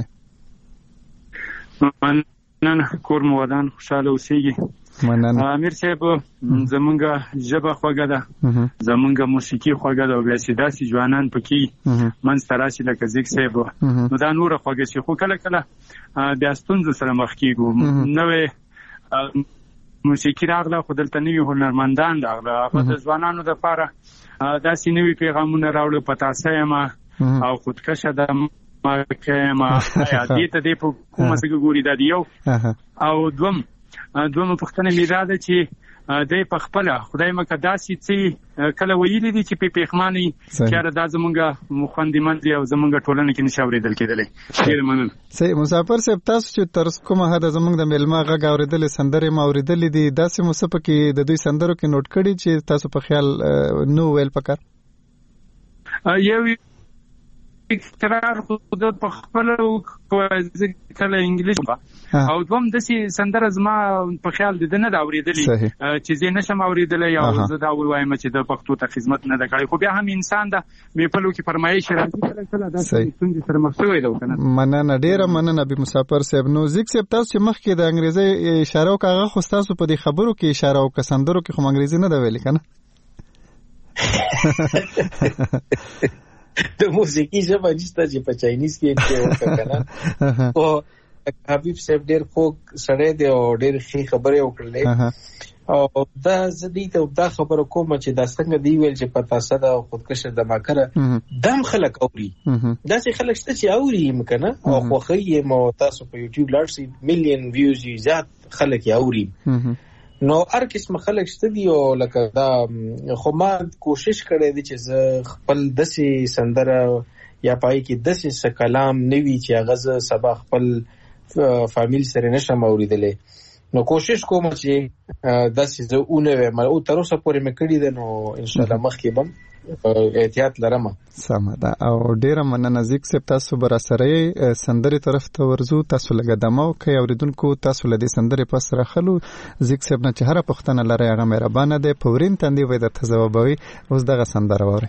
مننه کور مو ودان خوشاله اوسېږي. مننه امیر صاحب، زمونږه ژبه خوږه ده، زمونږه موسیقي خوږه ده او بیا سي داسې ځوانان پکې منځ ته راشي لکه ځیک صاحب نو دا نوره خوږه شي. خو کله کله بیا ستونزو سره مخ کېږو. نوې موسیقي راغله خو دلته نوي هنرمندان راغله، هغه د ځوانانو دپاره داسې نوي پیغامونه راوړل. په تاسه یم او خودکشه ده ما کما دې ته دې په کومه څنګه ګوري دا دی یو او دوم دوم پښتنه میراده چې دې په خپل خدای مکه داسي چې کله ویلي دي چې په پیغماني چیرې دا زمونږه مخاندمان دی او زمونږه ټولنه کې نشه اوریدل کېدلې ډیر مننه. صحیح مسافر صاحب تاسو چې تر کومه حد زمونږ د ملما غږ اوریدل سندره ما اوریدل دي داسې موسیقي کې د دوی سندرو کې نوٹ کړي چې تاسو په خیال نو ویل پکار یو اقرار خود په خپل کله انګلیش او دوم د سي سندره زما په خیال د نه دا اوریدلې چې زه نشم اوریدلې او زه دا وایم چې د پښتو ته خدمت نه د کړې خو بیا هم انسان دا مې په لو کې فرمایش راځي کله کله دا څنګه سره مخسوي دا کنه مننه ډیره مننه به مسافر صاحب نو زیک صاحب تاسو چې مخ کې د انګریزي اشاره او کاغه خو تاسو په دې خبرو کې اشاره او کسندرو کې خو انګریزي نه دا ویل کنه د موسیقي ژبه نشته چې په چاینیز کې انټي وکړه او حبیب صاحب ډېر خو سره دی او ډېر ښه خبره وکړلې او دا زدي ته دا خبره کوم چې دا څنګه دی ویل چې پتا ساده خودکشه د ماکره دم خلک اوري دا چې خلک ست چې اوري مکنه او خوخی مو تاسو په یوټیوب لارسي میلیون ویوز یې زیات خلک اوري نو هر قسم خلک شته دی او لکه دا خو ما کوشش کړی دی چې زه خپل دسي سندره یا پای کې دسي س کلام نوي چې هغه ز سبا خپل فامیل سره نشم اوریدلې نو کوشش کوم چې دسي زه اونې ما او تر اوسه پورې مې کړی دی نو ان شاء الله مخکې بم احتیاط لرم. سم ده او ډیره مننه زیک سپ تاسو بر سره سندري طرف ته ورزو تاسو لګه دمو کوي اوریدونکو تاسو لدی سندري پس راخلو زیک سپ نه چهره پښتنه لره هغه مهربانه ده پورین تندې وې د تجوابوي اوس دغه سندره وره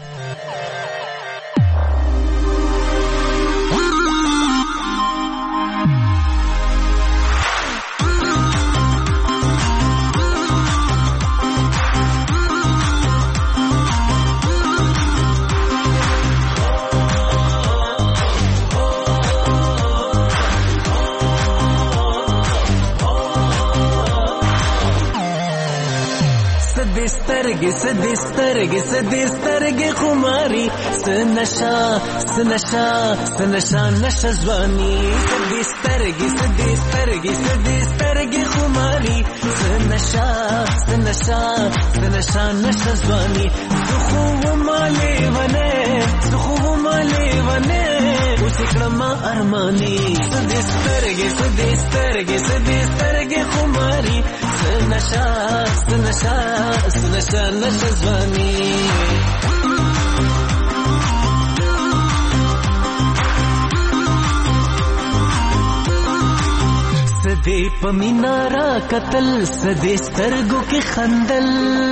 سترګې سدې سترګې سدې سترګې خماري سنشا سنشا سنشا نشه ځواني سدې سترګې سدې سترګې سدې سترګې خماري سنشا سنشا سنشا نشه ځواني خو مالې ونه خو مالې ونه اوس کړم ارماني سدې سترګې سدې سترګې سدې سترګې خماري سنشا سنشا سنشا نشه ځواني سدې په مینارا قتل سدې سترګو کې خندل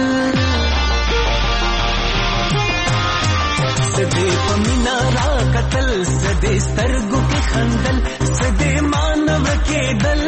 سدې په مینارا قتل سدې سترګو کې خندل سدې مانو کېدل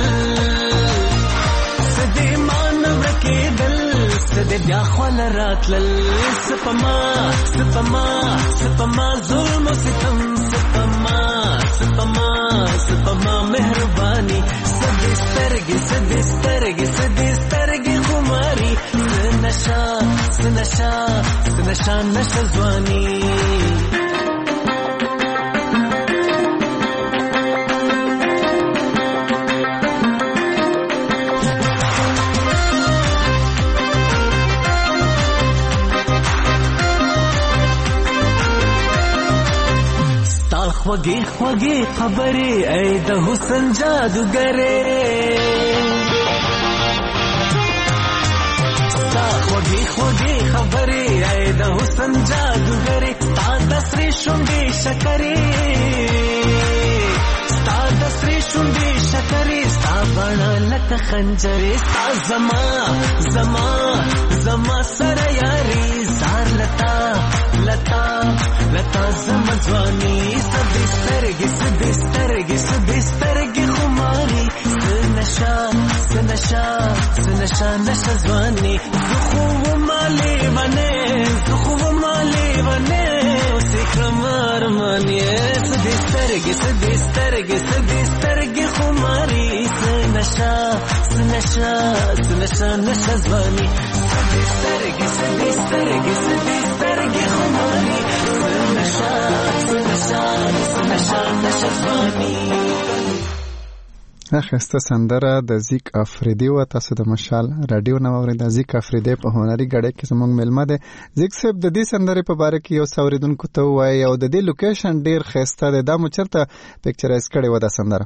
سدې مانو کېدل سدې بیا خپل راتلل سپما سپما سپما ظلم ستم سپما سپما سپما مهرباني سدې سترګې سدې سترګې سدې سترګې خماري سنشا سنشا سنشا نشه ځواني خوږې خوږې خبرې ای د حسن جادوګرې ستا خوږې خوږې خبرې ای د حسن جادوګرې ستا د سرې شونډې شکرې ستا د سرې شونډې شکرې ستا بڼه لکه خنجرې ستا زما زما زما سره یاري زار لتا لتا لتا زما ځواني سدې سترګې سدې سترګې سدې سترګې خماري سنشا سنشا سنشا نشه ځواني خو مالې ونه خو مالې ونه اوس کړم ارماني سدې سترګې سدې سترګې سدې سترګې خماري سنشا سنشا سنشا نشه ځواني سدې سترګې سدې سترګې سدې سترګې خماري نشا نشا نشا نشا ځواني اخسته سندره د زیک افریدی و تاسو د مشال رادیو نو اورید د زیک افریدی په هنري غړې کې زموږ ملمه ده. زیک صاحب د دې سندره په باره کې یو څوریدونکو ته وایي او د دې لوکیشن ډیر خسته ده. دا مو چرته پکچرایز کړي و د سندره؟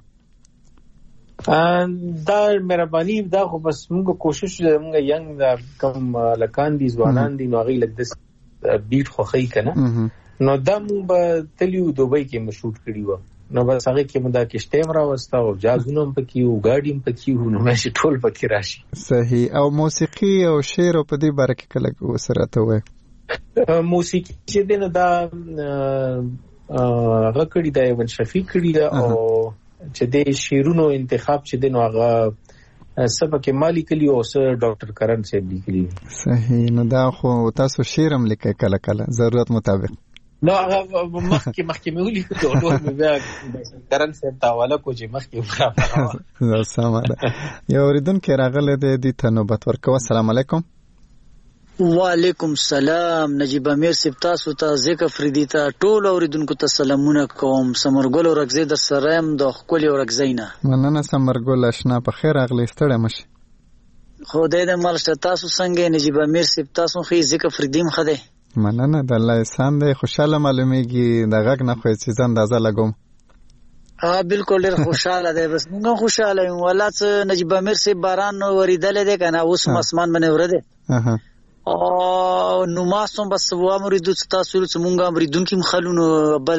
دا مهرباني دا خو بس موږ کوشش موږ ینګ دا کم لکان دي ځوانان دي نو هغه لګ د بیټ خو خی کنه نو دا موږ تلیو دوبۍ کې مشهور کړی و نو بس هغه کې مدا کې شتیم راوستا او جازونم پکې او ګاډیم پکې نو مې ټول پکې راشي. صحیح. او موسیقي او شعر په دې باره کې کله وسره ته وای موسیقي چې دنه دا هغه کړی دا ون شفیق کړی دا او چې د شیرونو انتخاب چې دنه هغه سبق مالی کلی او سر ډاکټر کرن صاحب لیکلی. صحیح. نو دا خو تاسو شعرم لیکه کله کله ضرورت مطابق؟ نو هغه مخکې مخکې مې ولیکو ټول مې بیا کرن صاحب ته حواله کو چې مخکې وکړم. زه سم ده. یو اوریدونکو راغله د دې ته نوبت ورکو. السلام علیکم. وعلیکم السلام. نجیب امیر صاحب تاسو ته ذکر فریدی ته ټول اوریدونکو ته سلامونه کوم. سمرګل ورغزي د سرام د خپل ورغزینا مننه. سمرګل آشنا په خیر اغلی ستړی مشي. خدای دې مال شته. تاسو څنګه نجیب امیر صاحب تاسو خې ذکر فریدیم خده؟ مننه د الله احسان دی. خوشاله معلومیږي د غږ نه خو چې ځان اندازه لګوم. ها بالکل ډیر خوشاله دی. بس موږ خوشاله یو. ولات نجیب امیر صاحب باران وریدل دی کنه اوس اسمان باندې ورده. اها او نو ما سم بس و امریدو تاسو له مونږه امریدونکو مخلونو بل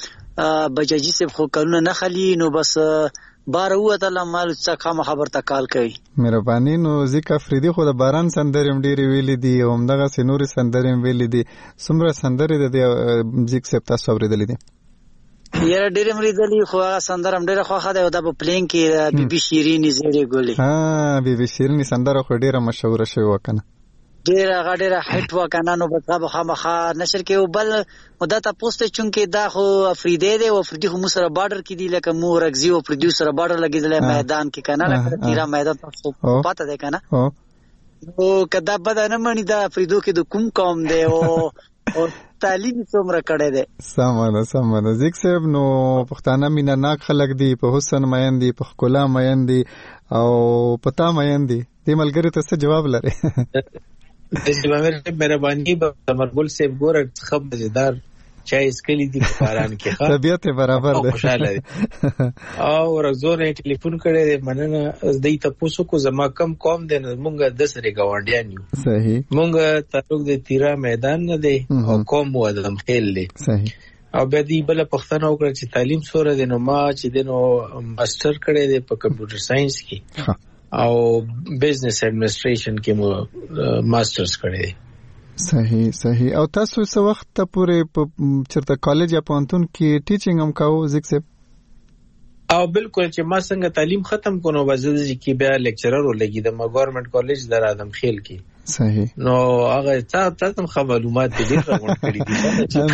بجاجي صاحب خو کلونه نه خلی نو بس بار وته مال څخه خبر ته کال کوي. مهرباني. نو ذکر فریدی خو د باران سندرم ډیره ویلې دي او همدغه سينوري سندرم ویلې دي. څومره سندرې د ذکر صاحب تاسو اوریدلې دي؟ یاره ډیره مریدلې خو هغه سندرم ډیره خو خاده او د پلین کې بي بي شيرين زیری ګولې. ها بي بي شيرين سندره خو ډیره مشهور شوی وکنه. ډیره غډیره هټ وکنه نو په خامخا نشر کې بل مدته پوسټ چونکه دا خو افریدی دی او افریدی خو سره بارډر کې دی لکه مو رغزي او پروډوسر بارډر لګیدل میدان کې کنه لکه تیرا میدان تاسو پته ده کنه او کدا بد نه مانی دا افریدو کې د کوم قوم دی او او تعلیم څومره کړه دی. سمانه سمانه. ذیک صاحب نو پښتانه مینا ناک خلک دی په حسن مین دی په خلا مین دی او پتا مین دی. دې ملګری ته څه جواب لري؟ د جوامر مهرباني به تمرګل صاحب ګور خب مزیدار چای اسکلی دی په باران کې ښه طبيعت برابر ده خوشاله دي او ورزونه ټلیفون کړي مننه زدي تاسو کو زما کم قوم دي مونږه د سره گاونډیان یو. صحیح. مونږه تعلق د تیرا میدان نه دی او قوم و ادم خیل دی. صحیح. او به دی بل پښتنه وکړه چې تعلیم سره دینو ما چې دینو ماستر کړي دی په کمپیوټر ساينس کې او بزنس ایڈمنسټریشن کې مو ماسترز کړی. صحیح صحیح. او تاسو څو وخت پورې چرته کالج یا پوهنتون کې ټیچینګ هم کاوه ذکر صاحب؟ او بالکل چې ما څنګه تعلیم ختم کونو وزدي کې بیا لیکچرر ولګی د ما ګورنمنت کالج در ادم خیل کې. صحیح. نو هغه تاسو خو معلومات دې راغونډ کړی دي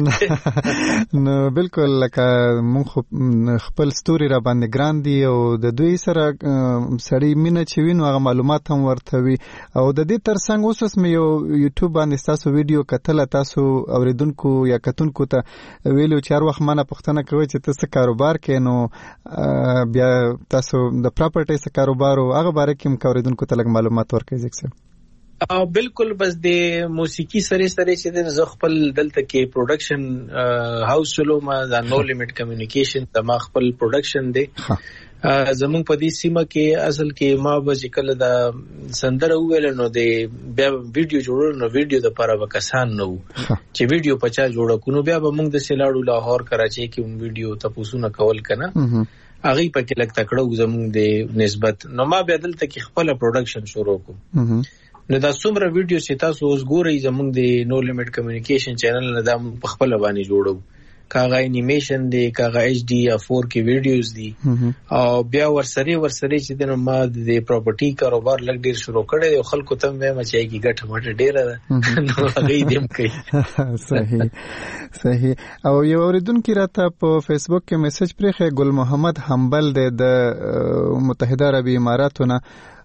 نو بالکل لکه مون خپل ستوري را باندې ګران دي او د دوی سره سړی مینه چې وینو هغه معلومات هم ورته وي او د دې ترڅنګ اوس مې یو یوټیوب باندې تاسو ویډیو کتل تاسو اوریدونکو یا کتونکو ته ویلو چې هر وخت مانه پښتنه کوي چې تاسو کاروبار کې نو بیا تاسو د پراپرټي څخه کاروبار او هغه باره کې هم اوریدونکو ته لږ معلومات ورکړئ ځکه او بالکل بس د موسیقي سره سره چې د خپل دلته کې پروډکشن هاوس چلو ما د نو لیمټ کمیونیکیشن د ما خپل پروډکشن دی زمون په دې سیمه کې اصل کې ما به کله د سندره ویل نو د بیا ویډیو جوړول نو ویډیو د لپاره وکسان نو چې ویډیو پچا جوړ کونو بیا به موږ د سیلاړو لاهور کراچي کې ویډیو تاسو نه کول کنه هغه په کې لګ تکړه زمون د نسبت نو ما بیا دلته کې خپل پروډکشن شروع کوم. نو دا څومره ویډیو چې تاسو اوس ګورئ زموږ د نو لیمټ کمیونیکیشن چینل نه دا په خپل باندې جوړو کاغه انیمیشن دی کاغه ایچ ډی یا فور کې ویډیوز دي او بیا ورسره ورسره چې د ما د پراپرټي کاروبار لګ ډیر شروع کړي او خلکو ته مې مچای کی ګټه مټه ډیره ده نو هغه دې کوي. صحیح صحیح. او یو اوریدونکو راته په فیسبوک کې میسج پرې ګل محمد حنبل د متحده عربی اماراتونه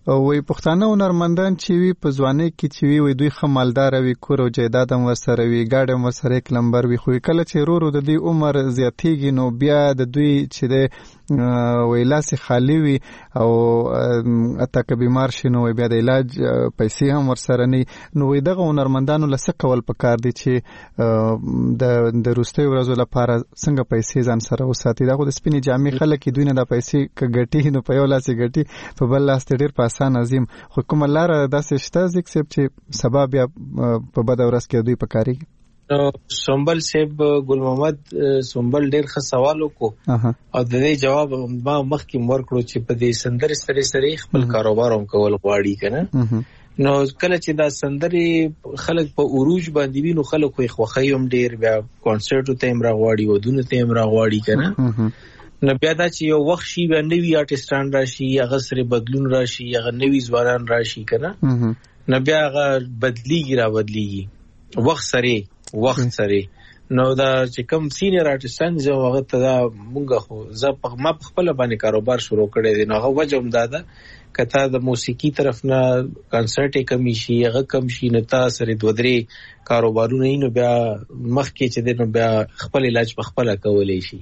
وي پښتانه هنرمندان چې وي په ځوانۍ کې چې وي وي دوی ښه مالدار وي، کور او جایداد هم ورسره وي، ګاډي هم ورسره یک لمبر وي، خو کله چې ورو ورو د دوی عمر زیاتېږي نو بیا د دوی چې د وی لاس خالی وي او اته که بیمار شي نو بیا د علاج پیسې هم ورسره نه، نو وی دغه هنرمندانو له څه کول پکار دي چې د د وروستیو ورځو لپاره څنګه پیسې ځان سره وساتي؟ دغه د سپینې جامې خلک دوی نه د پیسې که ګټي نو په یو لاس یې ګټي، په بل لاس ډېر په اسانه عظیم، خو کومه لاره داسې شته ځکه چې سبا بیا په بده ورځ کې دوی پکارېږي؟ سنبل صاحب ګل محمد سنبل ډېر ښه سوال وکړو او د دې جواب ما مخکې ورکړو چې په دې سندرې سره سره خپل کاروبار هم کول غواړي کنه. نو کله چې دا سندرې خلک په عروج باندې وي نو خلک خو خوښي هم ډېر بیا کانسرټو ته هم راغواړي، ودونه ته هم راغواړي کنه. نو بیا دا چې یو وخت شي بیا نوي آرټستان راشي، هغه سره بدلون راشي، هغه نوي ځوانان راشي کنه، نو بیا هغه بدلیږي را بدلیږي وخت سره وخت سره. نو دا چې کوم سینیر آرټستان زه هغه ته دا مونږه خو زه په ما خپل باندې کاروبار شروع کړی دی، نو هغه وجه هم دا ده کته د موسیقي طرف نه کنسرټ کم شي، هغه کم شي، نه تاسو سره دوه درې کاروبارونه نو بیا مخکې چې دی نو بیا خپل علاج په خپل کولای شي.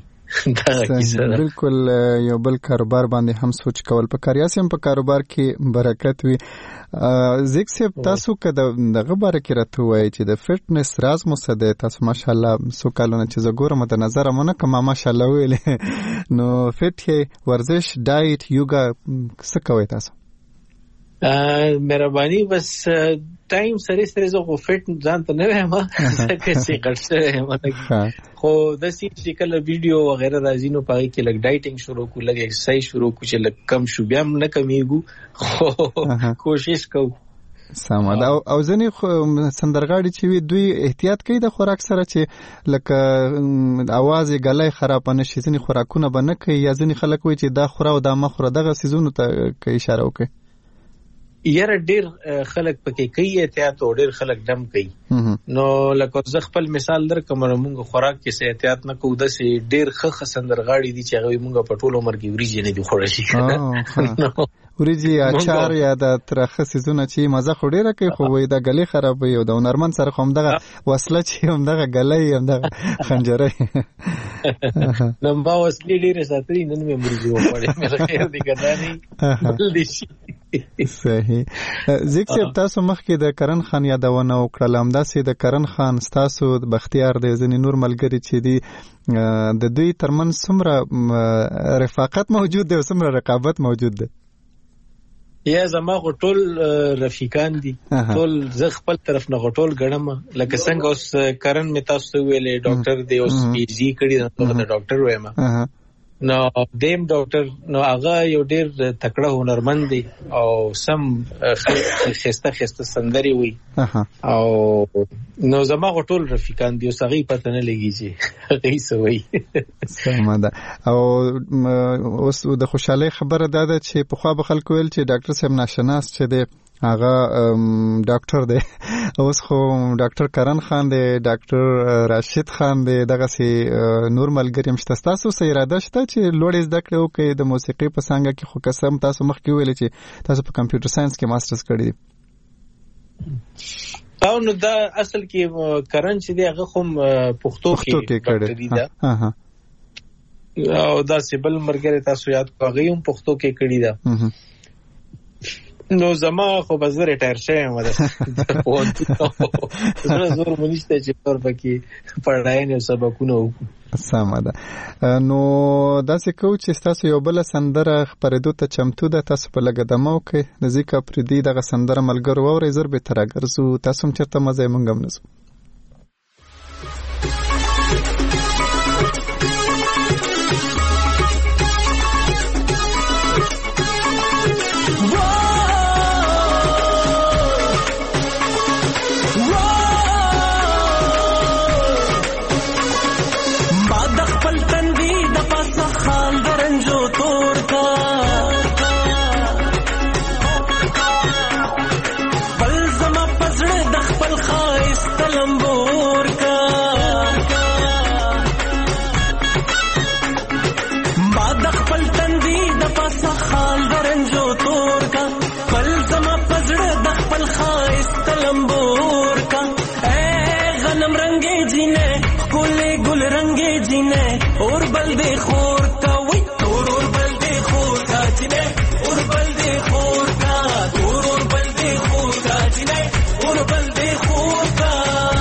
بالکل یو بل کاروبار باندې هم سوچ کول پکار، یا سم په کاروبار کې برکت وي. زیک سیب تاسو که دغه باره کې راته وایي چې د فټنس راز مو څه دی؟ تاسو ماشاءالله څو کلونه چې زه ګورم د نظره مو نه کوم ماشاءالله ویلې نو فټ یې ورزش ډایټ یوګا څه کوئ تاسو؟ مهرباني بس ټایم سره سره زه خو فټ ځان ته نه وایم ځکه چې ګرځه خو د سې کله ویډیو وغیرہ راځي نو پای کې لګ ډایټینګ شروع کو، لګ ایکسرسایز شروع کو چې لګ کم شو، بیا نه کمیږو خو کوشش کو. سمه دا او ځنې سندرغاړي چې وي دوی احتیاط کوي د خوراک سره چې لکه اواز یې ګلای خراب نه شي، ځنې خوراکونه به نه کوي، یا ځنې خلک وایي چې دا خورا او دا مخوره، دغه سيزونو ته اشاره وکړي؟ یاره ډیر خلک پکې کوي احتیاط او ډیر خلک دم کوي. نو لکه زه خپل مثال درکوم، موږ خوراک کې څه احتیاط نه کوو، داسې ډیر ښه سندرغاړي دي چې هغه موږ په ټول عمر کې وریجې نه دي خوړلي کنه. وریجې اچار یا د ترخه سيزونه چې مزه خو ډیره کوي، خو وای دا ګلې خرابوي او د هنرمند سره هم دغه وصله چې هم دغه ګلې هم دغه خنجرې نو ما وسلې ډیره ساتري نن مې مرجو وړې مې خیر دي کنه بل دي شي. صحیح. ذکر تاسو مخکې د کرن خان یادونه وکړه، همداسې د کرن خان تاسو د بختیار د ځینې نور ملګری چې دی د دوی ترمن څومره رفاقت موجود دی او څومره رقابت موجود دی؟ یا زما خو ټول رفیقان دي، ټول زه خپل طرف نه غټول غړم، لکه څنګه اوس کرن می تاسو ویلې ډاکټر دی، اوس پی جی کړی نو د ډاکټر وایم نو دیم ډاکټر نو هغه یو ډیر تکړه هنرمند دی او سم خسته خسته سندري وي او نو زما غټول رفیقان دي، اوس هغه پته نه لګي چې هغه سوي. سمه ده. او اوس د خوشحالي خبره ده چې په خوا به خلک ویل چې ډاکټر صاحب ناشناس چې دی هغه ډاکټر دی، اوس خو ډاکټر کرن خان دی، ډاکټر راشد خان دی، دغه سي نور ملګری مشته. تاسو سره اراده شته چې لوړې زده کړې وکړئ د موسیقي په څنګه کې؟ خو قسم تاسو مخکې ویل چې تاسو په کمپیوټر ساينس کې ماسترز کړی دی. او نو دا اصل کې کرن چې دی هغه هم پښتو کې کړی دی او دا سیبل مرګره تاسو یاد کوئ هم پښتو کې کړی دی. نو زما خو بزر ریټایر شوم ده په زړه زور مونږ ته چې پر پکې پړای نه سبقونه وکړو. سمه ده. نو داسې کو چې تاسو یو بل سندره خبرېدو ته چمتو ده، تاسو په لګدمو کې د ذکر پردي دغه سندره ملګرو اورې زر به ترګرزو، تاسو هم چرته مزه مونږ هم نسو. بل دې خور کا وای تور اور بل دې خور کا چینه اور بل دې خور کا تور اور بل دې خور کا چینه اور بل دې خور کا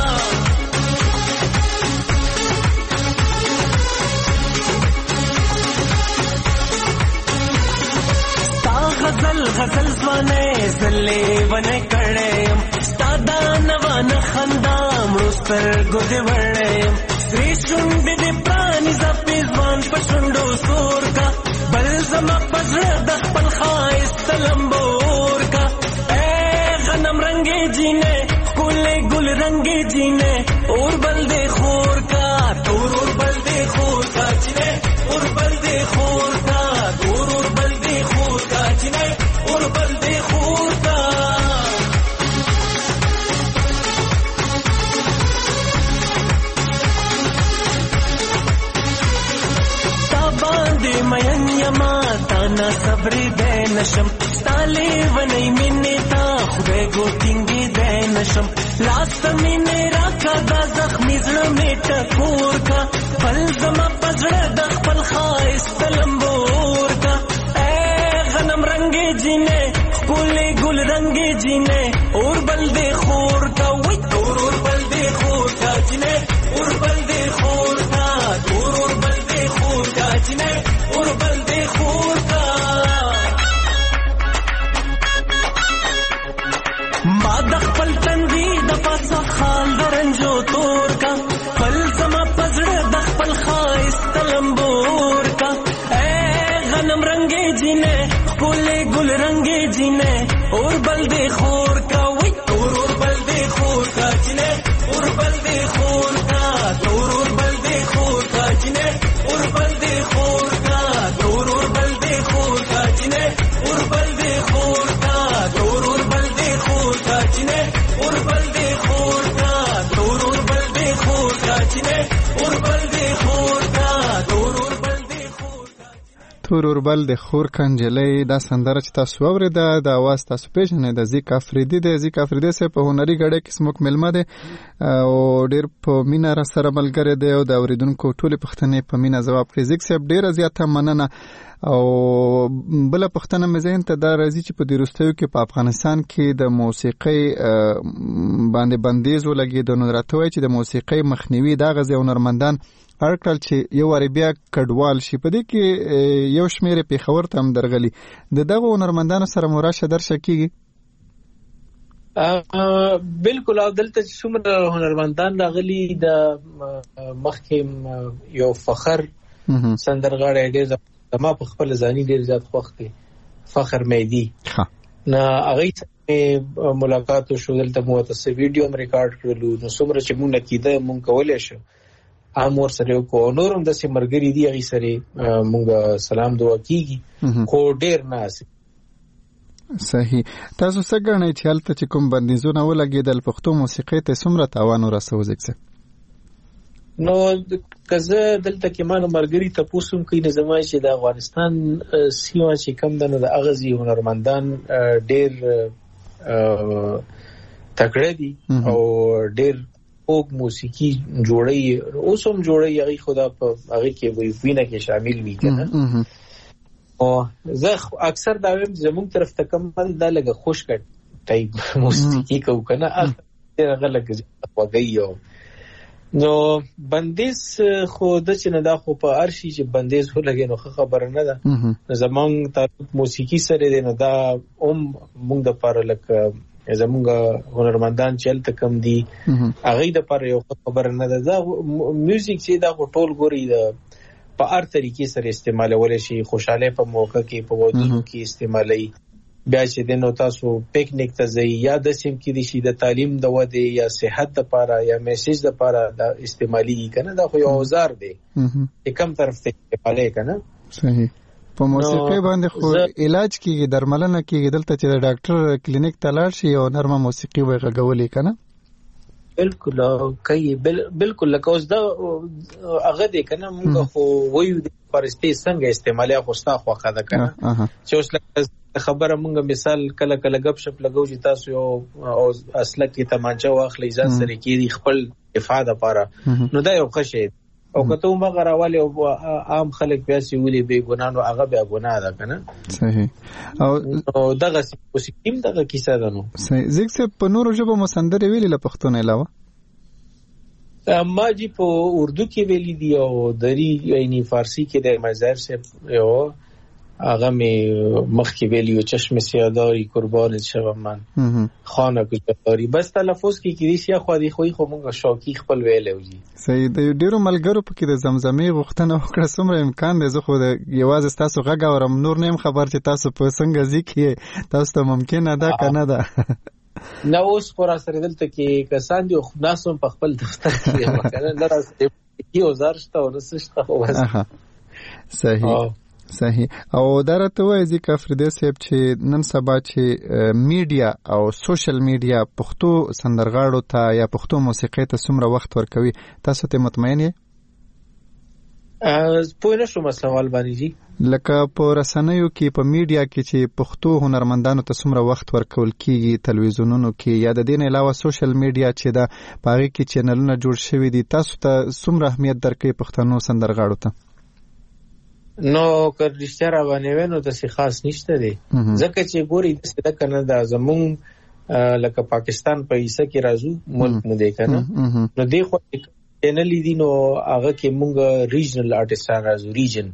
غزل غزل زوانه زلې ونه کړم ستادا نوان خندام روستر ګد وړم سری شوند دې پرانی زپې ځوان پښوندو سور کا بل زما پزړه د خپل خایس تلمبور کا اے غنم رنگې جینې کولې ګل رنگې جینې اور بل دې خور کا تور اور بل دې خور کا چینه اور بل دې خور کا تور اور بل دې خور کا چینه اور بل دې خور کا مین یما تانا صبری دے نشم ستالی ونی منی تا خدای گو تنگی دے نشم لاست منی راکا دا زخمی زړه می ټکور کا بل زما پزړه د خپل خایس تلمبور کا اے غنم رنگی جینے ګلې ګل رنگی جینے اور بل دې خور کا وای تور اور بل دې خور کا جینے اور بل دې خور کا تور اور بل دې خور کا جینے اور بل دې خور کا ما د خپل تندي د پاسه خال درنجو تور کا بل زما پزړه د خپل خایس تلمبور کا اے غنم رنگې جینې ګلې ګل رنگې جینې اور بل دې خور کا وای تور اور بل دې خور کا جینې اور بل دې خور کا تور اور بل دې خور کا جینې اور بل دې خور کا تور اور بل دې خور کا جینې اور بل دې خور کا تور اور بل دې خور کا جینې اور بل دې خور کا تور اور بل دې خور کا جینې اور بل دې خور کا تور اور بل دې خور کا تور اور بل د خور کنجلې دا سندره چې تاسو اوریده د اواز تاسو پیژنې د زیک افریدي د زیک افریدي سه په هنري غړې کې سموک ملمه ده او ډېر په مینا را سره ملګری دی او د اوریدونکو ټولې پښتنې په مینا جواب کړي زیک سه ډېر زیاته مننه او بل پښتنه مزین ته دا راځي چې په دیروستیو کې په افغانستان کې د موسیقي باندې بندیز ولګي د نوراتوي چې د موسیقي مخنیوي دا غزي هنرمندان ارکل چې یو عربیا کډوال شي په دې کې یو شمیر په خبر تم درغلي د دغه هنرمندانو سره مراشه درشه کیږي بالکل او دلته څومره هنرمندان راغلي د مخکې یو فخر سندرغاړی ډېر ما په خپل ځاني ډېر زیات خوښ دی فخر مهدي نه هغه ملاقات شو دلته مو تاسو ویډیو هم ریکارډ کړلو نو څومره چې مونږ نکیده مونږ کولای شو امور سره کو نورم د سیمرګری دی هغه سره مونږ سلام دعا کیږي خو ډیر ناس صحیح تاسو څنګه نه چلته چې کوم بندیزونه ولګیدل پښتو موسیقي ته څومره تاوان ورسوي زکه نو کزه دلته کې مانو مرګری ته پوسوم کې نظام چې د افغانستان سیمه چې کم دنه د اغزي هنرمندان ډیر تکړه دي او ډیر اوګ موسیقي جوړي اوس هم جوړي هغه خدا په هغه کې وی وینه کې شامل وي کنه او زه اکثر دا ویم زموږ طرف ته کمل دا لګه خوش کټ ټایپ موسیقي کو کنه هغه لګه وګیو نو بندیز خو د چې نه دا خو په ارشي چې بندیز هو لګي نو خبر نه ده زمون تعلق موسیقي سره دی نو دا هم موږ د پاره لکه زمونږ هنرمندان چل تکم دي هغه د پر یو خبر نه ده میوزیک چې دا ټول ګوري د په هر طریقې سره استعمالول شي خوشاله په موقع کې په ودونو کې استعمالي بیا چې د نو تاسو پکنیک ته ځي یا د سیم کې دي شي د تعلیم د وده یا صحت لپاره یا میسج لپاره د استعمالي کنه دا خو یو اوزار دی کم طرف ته استعمالي کنه صحیح په موسیقي باندې خو علاج کیږي درملنه کیږي دلته چې د ډاکټر کلینیک ته لاړ شي او نرمه موسیقي وغږولې کنه بالکل کوي بالکل لکه اوس دا هغه دې کنه موږ خو وایو د پرستی څنګه استعمالي خو ستا خو خاله کنه چې اوس لکه خبره موږ مثال کله کله غب شپ لګو چې تاسو یو اصله کې تمانچه واخلې ځان سره کې خپل دفاع لپاره نو دا یو ښه شی او کته ما غراواله او عام خلک بیا سی ولي به ګنانو هغه بیا ګناه ده کنه. صحیح. او دغه سیم دغه کیسه ده نو. صحیح. زیک سے په نورو ژبه مسندر ویلي له پښتو نه علاوه ما جی په اردو کې ویلي دی او دری یعنی فارسی کې د مظهر سے یو هغه می مخ کې ویلی او چشم سیاداری قربان شوم من خانه کوچاری بس تلفظ کې کړي سی خو دی خو خو موږ شوقي خپل ویلو جی. صحیح. د ډیرو ملګرو په کې د زمزمې غوښتنه وکړه څومره امکان دی زه خو د یوازې تاسو غږ اورم نور نیم خبر چې تاسو په څنګه ځکه تاسو ته ممکن ده کنه ده نو اوس پر سره دلته کې کسان دي خو ناسم په خپل دفتر کې مکنه نه راځي یو زارشته او رسشته خو بس. صحیح. صحیح. او درته وایي ځکه افریدی صاحب چې نن سبا چې میډیا او سوشل میډیا پښتو سندرغاړو ته یا پښتو موسیقۍ ته څومره وخت ورکوي تاسو ته مطمئن یې؟ از پوه نشوم سوال باندې جی. لکه په رسنیو کې په میډیا کې چې پښتو هنرمندانو ته څومره وخت ورکول کیږي تلویزیونونو کې یا د دې نه علاوه سوشل میډیا چې دا پاره کې چینلونه جوړ شوي دي تاسو ته څومره اهمیت درکوي پښتنو سندرغاړو ته؟ نو که رښتیا را باندې وینو د څه خاص نشته دی ځکه چې ګوري د څه کنه د زمون لکه پاکستان په حصہ کې راځو ملک مو دی کنه نو دی خو چینل دي نو هغه کې مونږ ریجنل آرټیستان راځو ریجن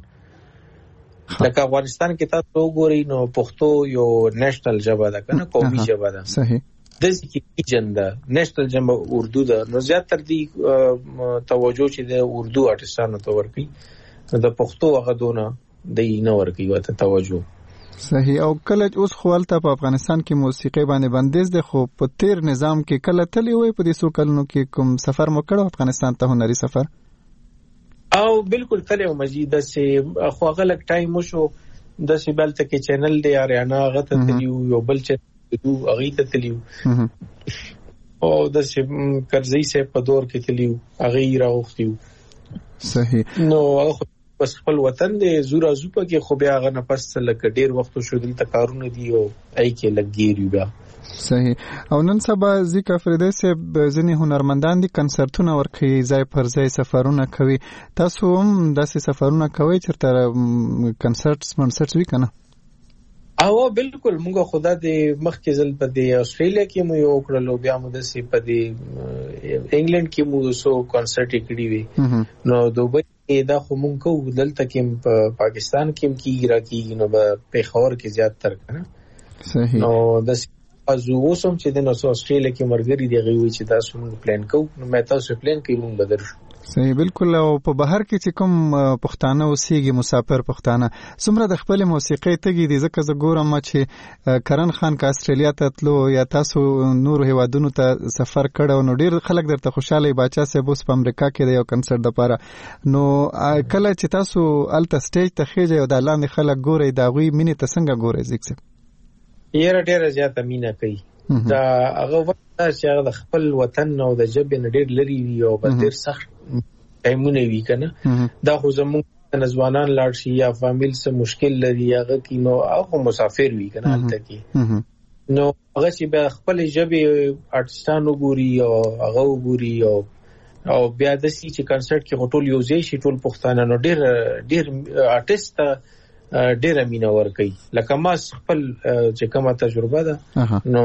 لکه افغانستان کې تاسو وګورئ نو پښتو یو نېشنل ژبه ده کنه قومي ژبه ده. صحیح. د ځکه ریجن ده نېشنل ژبه اردو ده نو زیاتره دی توجه چې د اردو آرټیستانو ته ورکړي د پښتو هغه دونه د نه ورکړي وته توجه. صحیح. او کله اوس خپلته په افغانستان کې موسیقي باندې بندیز ده خو په تیر نظام کې کله تلی وي په دې سو کلونو کې کوم سفر مو کړو افغانستان ته هنري سفر؟ او بالکل تلی مجید سه خو هغه لک ټایم شو د سیبل ته کې چینل دی اریانا هغه ته تلیو یو بل چې هغه ته تلیو او د کرزی سه په دور کې تلیو هغه راوختیو. صحیح. نو هغه بس خپل وطن دی زورا زوپه کې خو بیا هغه نفس لکه ډیر وخت شو دلته کارونه دي او ای کې لګیریو بیا. صحیح. او نن سبا ځکه افریدی صاحب ځینې هنرمندان دي کنسرتونه ورکوي ځای پر ځای سفرونه کوي تاسو هم داسې سفرونه کوئ چېرته کنسرټس منسرټس وي که نه؟ او بالکل موږ خدا د مخکې ځل په د استرالیا کې مو یو کړلو بیا مو داسې په د انګلند کې مو سو کنسرټ کړی وي نو دوبۍ دا خو مونږ کو دلته کې په پاکستان کې کیږي را کیږي نو په پیښور کې زیات تر کنه. صحیح. نو د ازو وسم چې د نو استرالیا کې مرګري دی غوي چې تاسو مونږ پلان کو نو مې تاسو پلان کوي مونږ بدر شو. صحیح. بالکل. او په بهر کې چې کوم پښتانه اوسېږي مسافر پښتانه څومره د خپل موسیقي تګي دي ځکه زه ګورم چې کرن خان کا استرالیا ته تلو یا تاسو نور هیوادونو ته سفر کړو نو ډیر خلک درته خوشاله بچا سه بوس په امریکا کې د یو کنسرت لپاره نو کله چې تاسو الته سټیج ته خېږئ او د لاندې خلک ګوري دا غوي مینه ته څنګه ګوري ځکه یې ډیر زیاته مینه کوي دا هغه وخت چې هغه د خپل وطن او د جبه نډیر لري وي او په ډیر سخت ټایمونه وی کنه دا خو زموږ نزوانان لاړ شي یا فامیل سره مشکل لري هغه کې نو هغه مسافر وی کنه الته کې نو هغه چې به خپل جبه آرټستانو ګوري او هغه ګوري او او بیا د سې چې کنسرت کې هټول یو ځای شي ټول پښتانه نو ډیر ډیر آرټیست ډیر امینه ور کوي لکه ما خپل چې کومه تجربه ده نو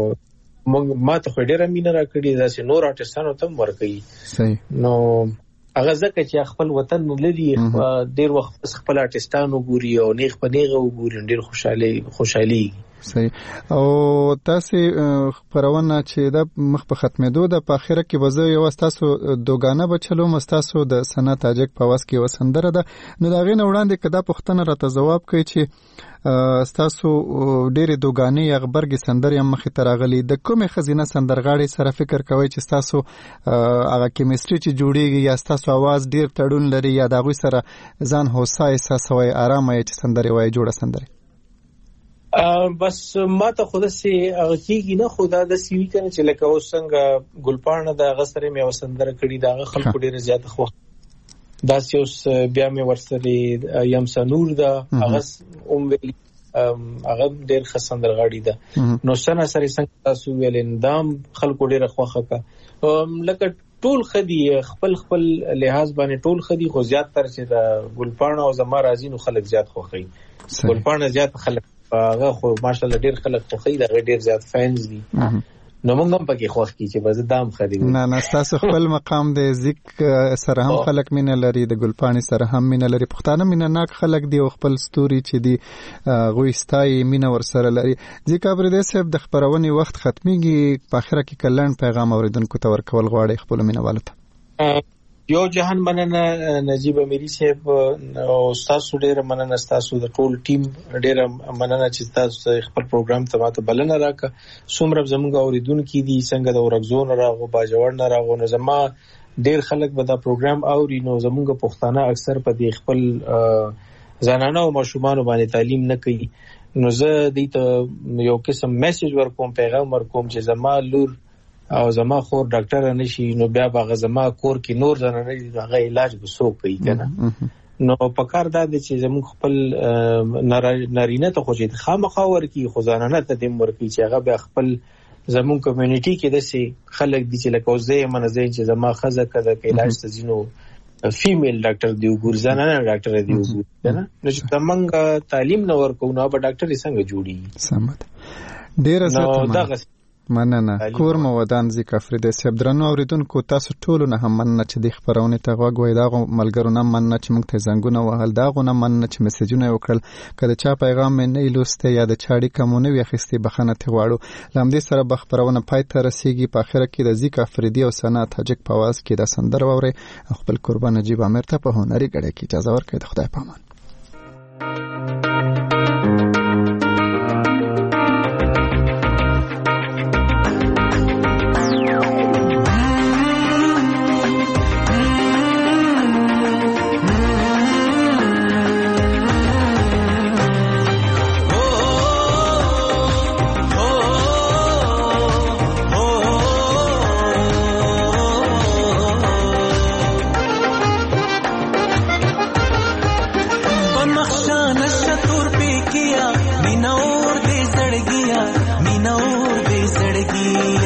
ما ته ډیر امینه را کړی دا چې نور آرټستانو ته ور کوي. صحیح. نو هغه ځکه چې خپل وطن لري ډیر وخت خپل آرټستانو ګوري او نیغ په نیغه وګوري ډیر خوشحالي خوشحالي. صحیح. او تاسو خبرونه چې د مخ په ختمېدو د په اخره کې وځي یو تاسو دوګانه بچلو مستاسو د سنا تاجک په واس کې وسندره ده نو دا غینه وړاندې کدا پښتنه راته جواب کوي چې تاسو ډېر دوګانه یا خبرګي سندرې مخې ته راغلي د کومه خزینه سندرغاړي سره فکر کوي چې تاسو هغه کیمستري چې جوړیږي یا تاسو आवाज ډېر تړون لري یا دغه سره ځان هوسا احساسوي آرامه چې سندرې وای جوړه سندرې بس ما ته خود سي هغه کیږي نه خدا د سی وی کنه چې لکه اوس څنګه ګلپاڼه د غسرې مې وسندره کړي دا خلکو ډېر زیات خو دا سی اوس بیا مې ورسره یم سنور دا هغه اوم ویل هغه ډېر خسندر غاړي ده نو سنا سره څنګه تاسو ویل اندام خلکو ډېر خوخه کا لکه ټول خدي خپل خپل لحاظ باندې ټول خدي خو زیات تر چې د ګلپاڼه او زما راځي نو خلک زیات خوخي ګلپاڼه زیات خلک هغه خو ماشاءالله ډیر خلک خوخي دا ډیر زیات فینز دي نو موږ هم پکې خوښ کی چې بس دام خدي نه نه تاسو خپل مقام د ذک سره هم خلک مینه لري د ګلپاڼې سره هم مینه لري پښتانه مینه ناک خلک دی او خپل ستوري چې دی غوښتای مینه ور سره لري ځکه بر دې صاحب د خبرونې وخت ختميږي په اخره کې کلن پیغام اوریدونکو ته ورکول غواړي خپل مینه والته یو جهان مننه نجیب امیری صاحب او استاد ډیر مننه تاسو د ټول ټیم ډیر مننه چې تاسو خپل پروګرام ته ماته بلنه راکړه څومره زموږ اوریدونکو دي څنګه د اورګزون راغو باجوړ نه راغو نه زما ډیر خلک به دا پروګرام اوري نو زموږ پښتانه اکثر په دې خپل زنانه او ماشومان باندې تعلیم نه کوي نو زه دې ته یو قسم میسج ورکوم پیغام ورکوم چې زما لور او زما خور ډاکټر نشي نو بیا به زما کور کې نور زنانه دي هغه علاج به سو کوي کنه نو په کار دا چې زموږ خپل نارینه ته خو چې خامخا ورکی خو زنانه ته دیم ورکی چې هغه به خپل زموږ کمیونټي کې دسي خلک دي چې لکه زه منځ چې زما خزه کده علاج ته زینو فیمیل ډاکټر دی وګور زنانه ډاکټر دی وګور کنه نو چې تمنګ تعلیم نو ورکو نو به ډاکټر څنګه جوړي سمت ډیر زه مننه کور مو ودان ځکه فرید صاحب درنو اوریدونکو تاسو ټول نه هم مننه چې د خبرونه ته غوږ دا ملګرو نه مننه چې موږ ته زنګونه وهل دا غو نه مننه چې میسجونه وکړل کله چا پیغام نه لوسته یا د چاړي کومونه وي خستې بخنه ته غواړو لامدې سره به خبرونه پای ته رسیږي په اخر کې د ځکه فریدي او سنا تاجک په आवाज کې د سندر ووري خپل قربان نجیب امیر ته په هنري غړې کې اجازه ورکړئ د خدای پامان मीना और दे सड़गिया मीना और दे सड़गी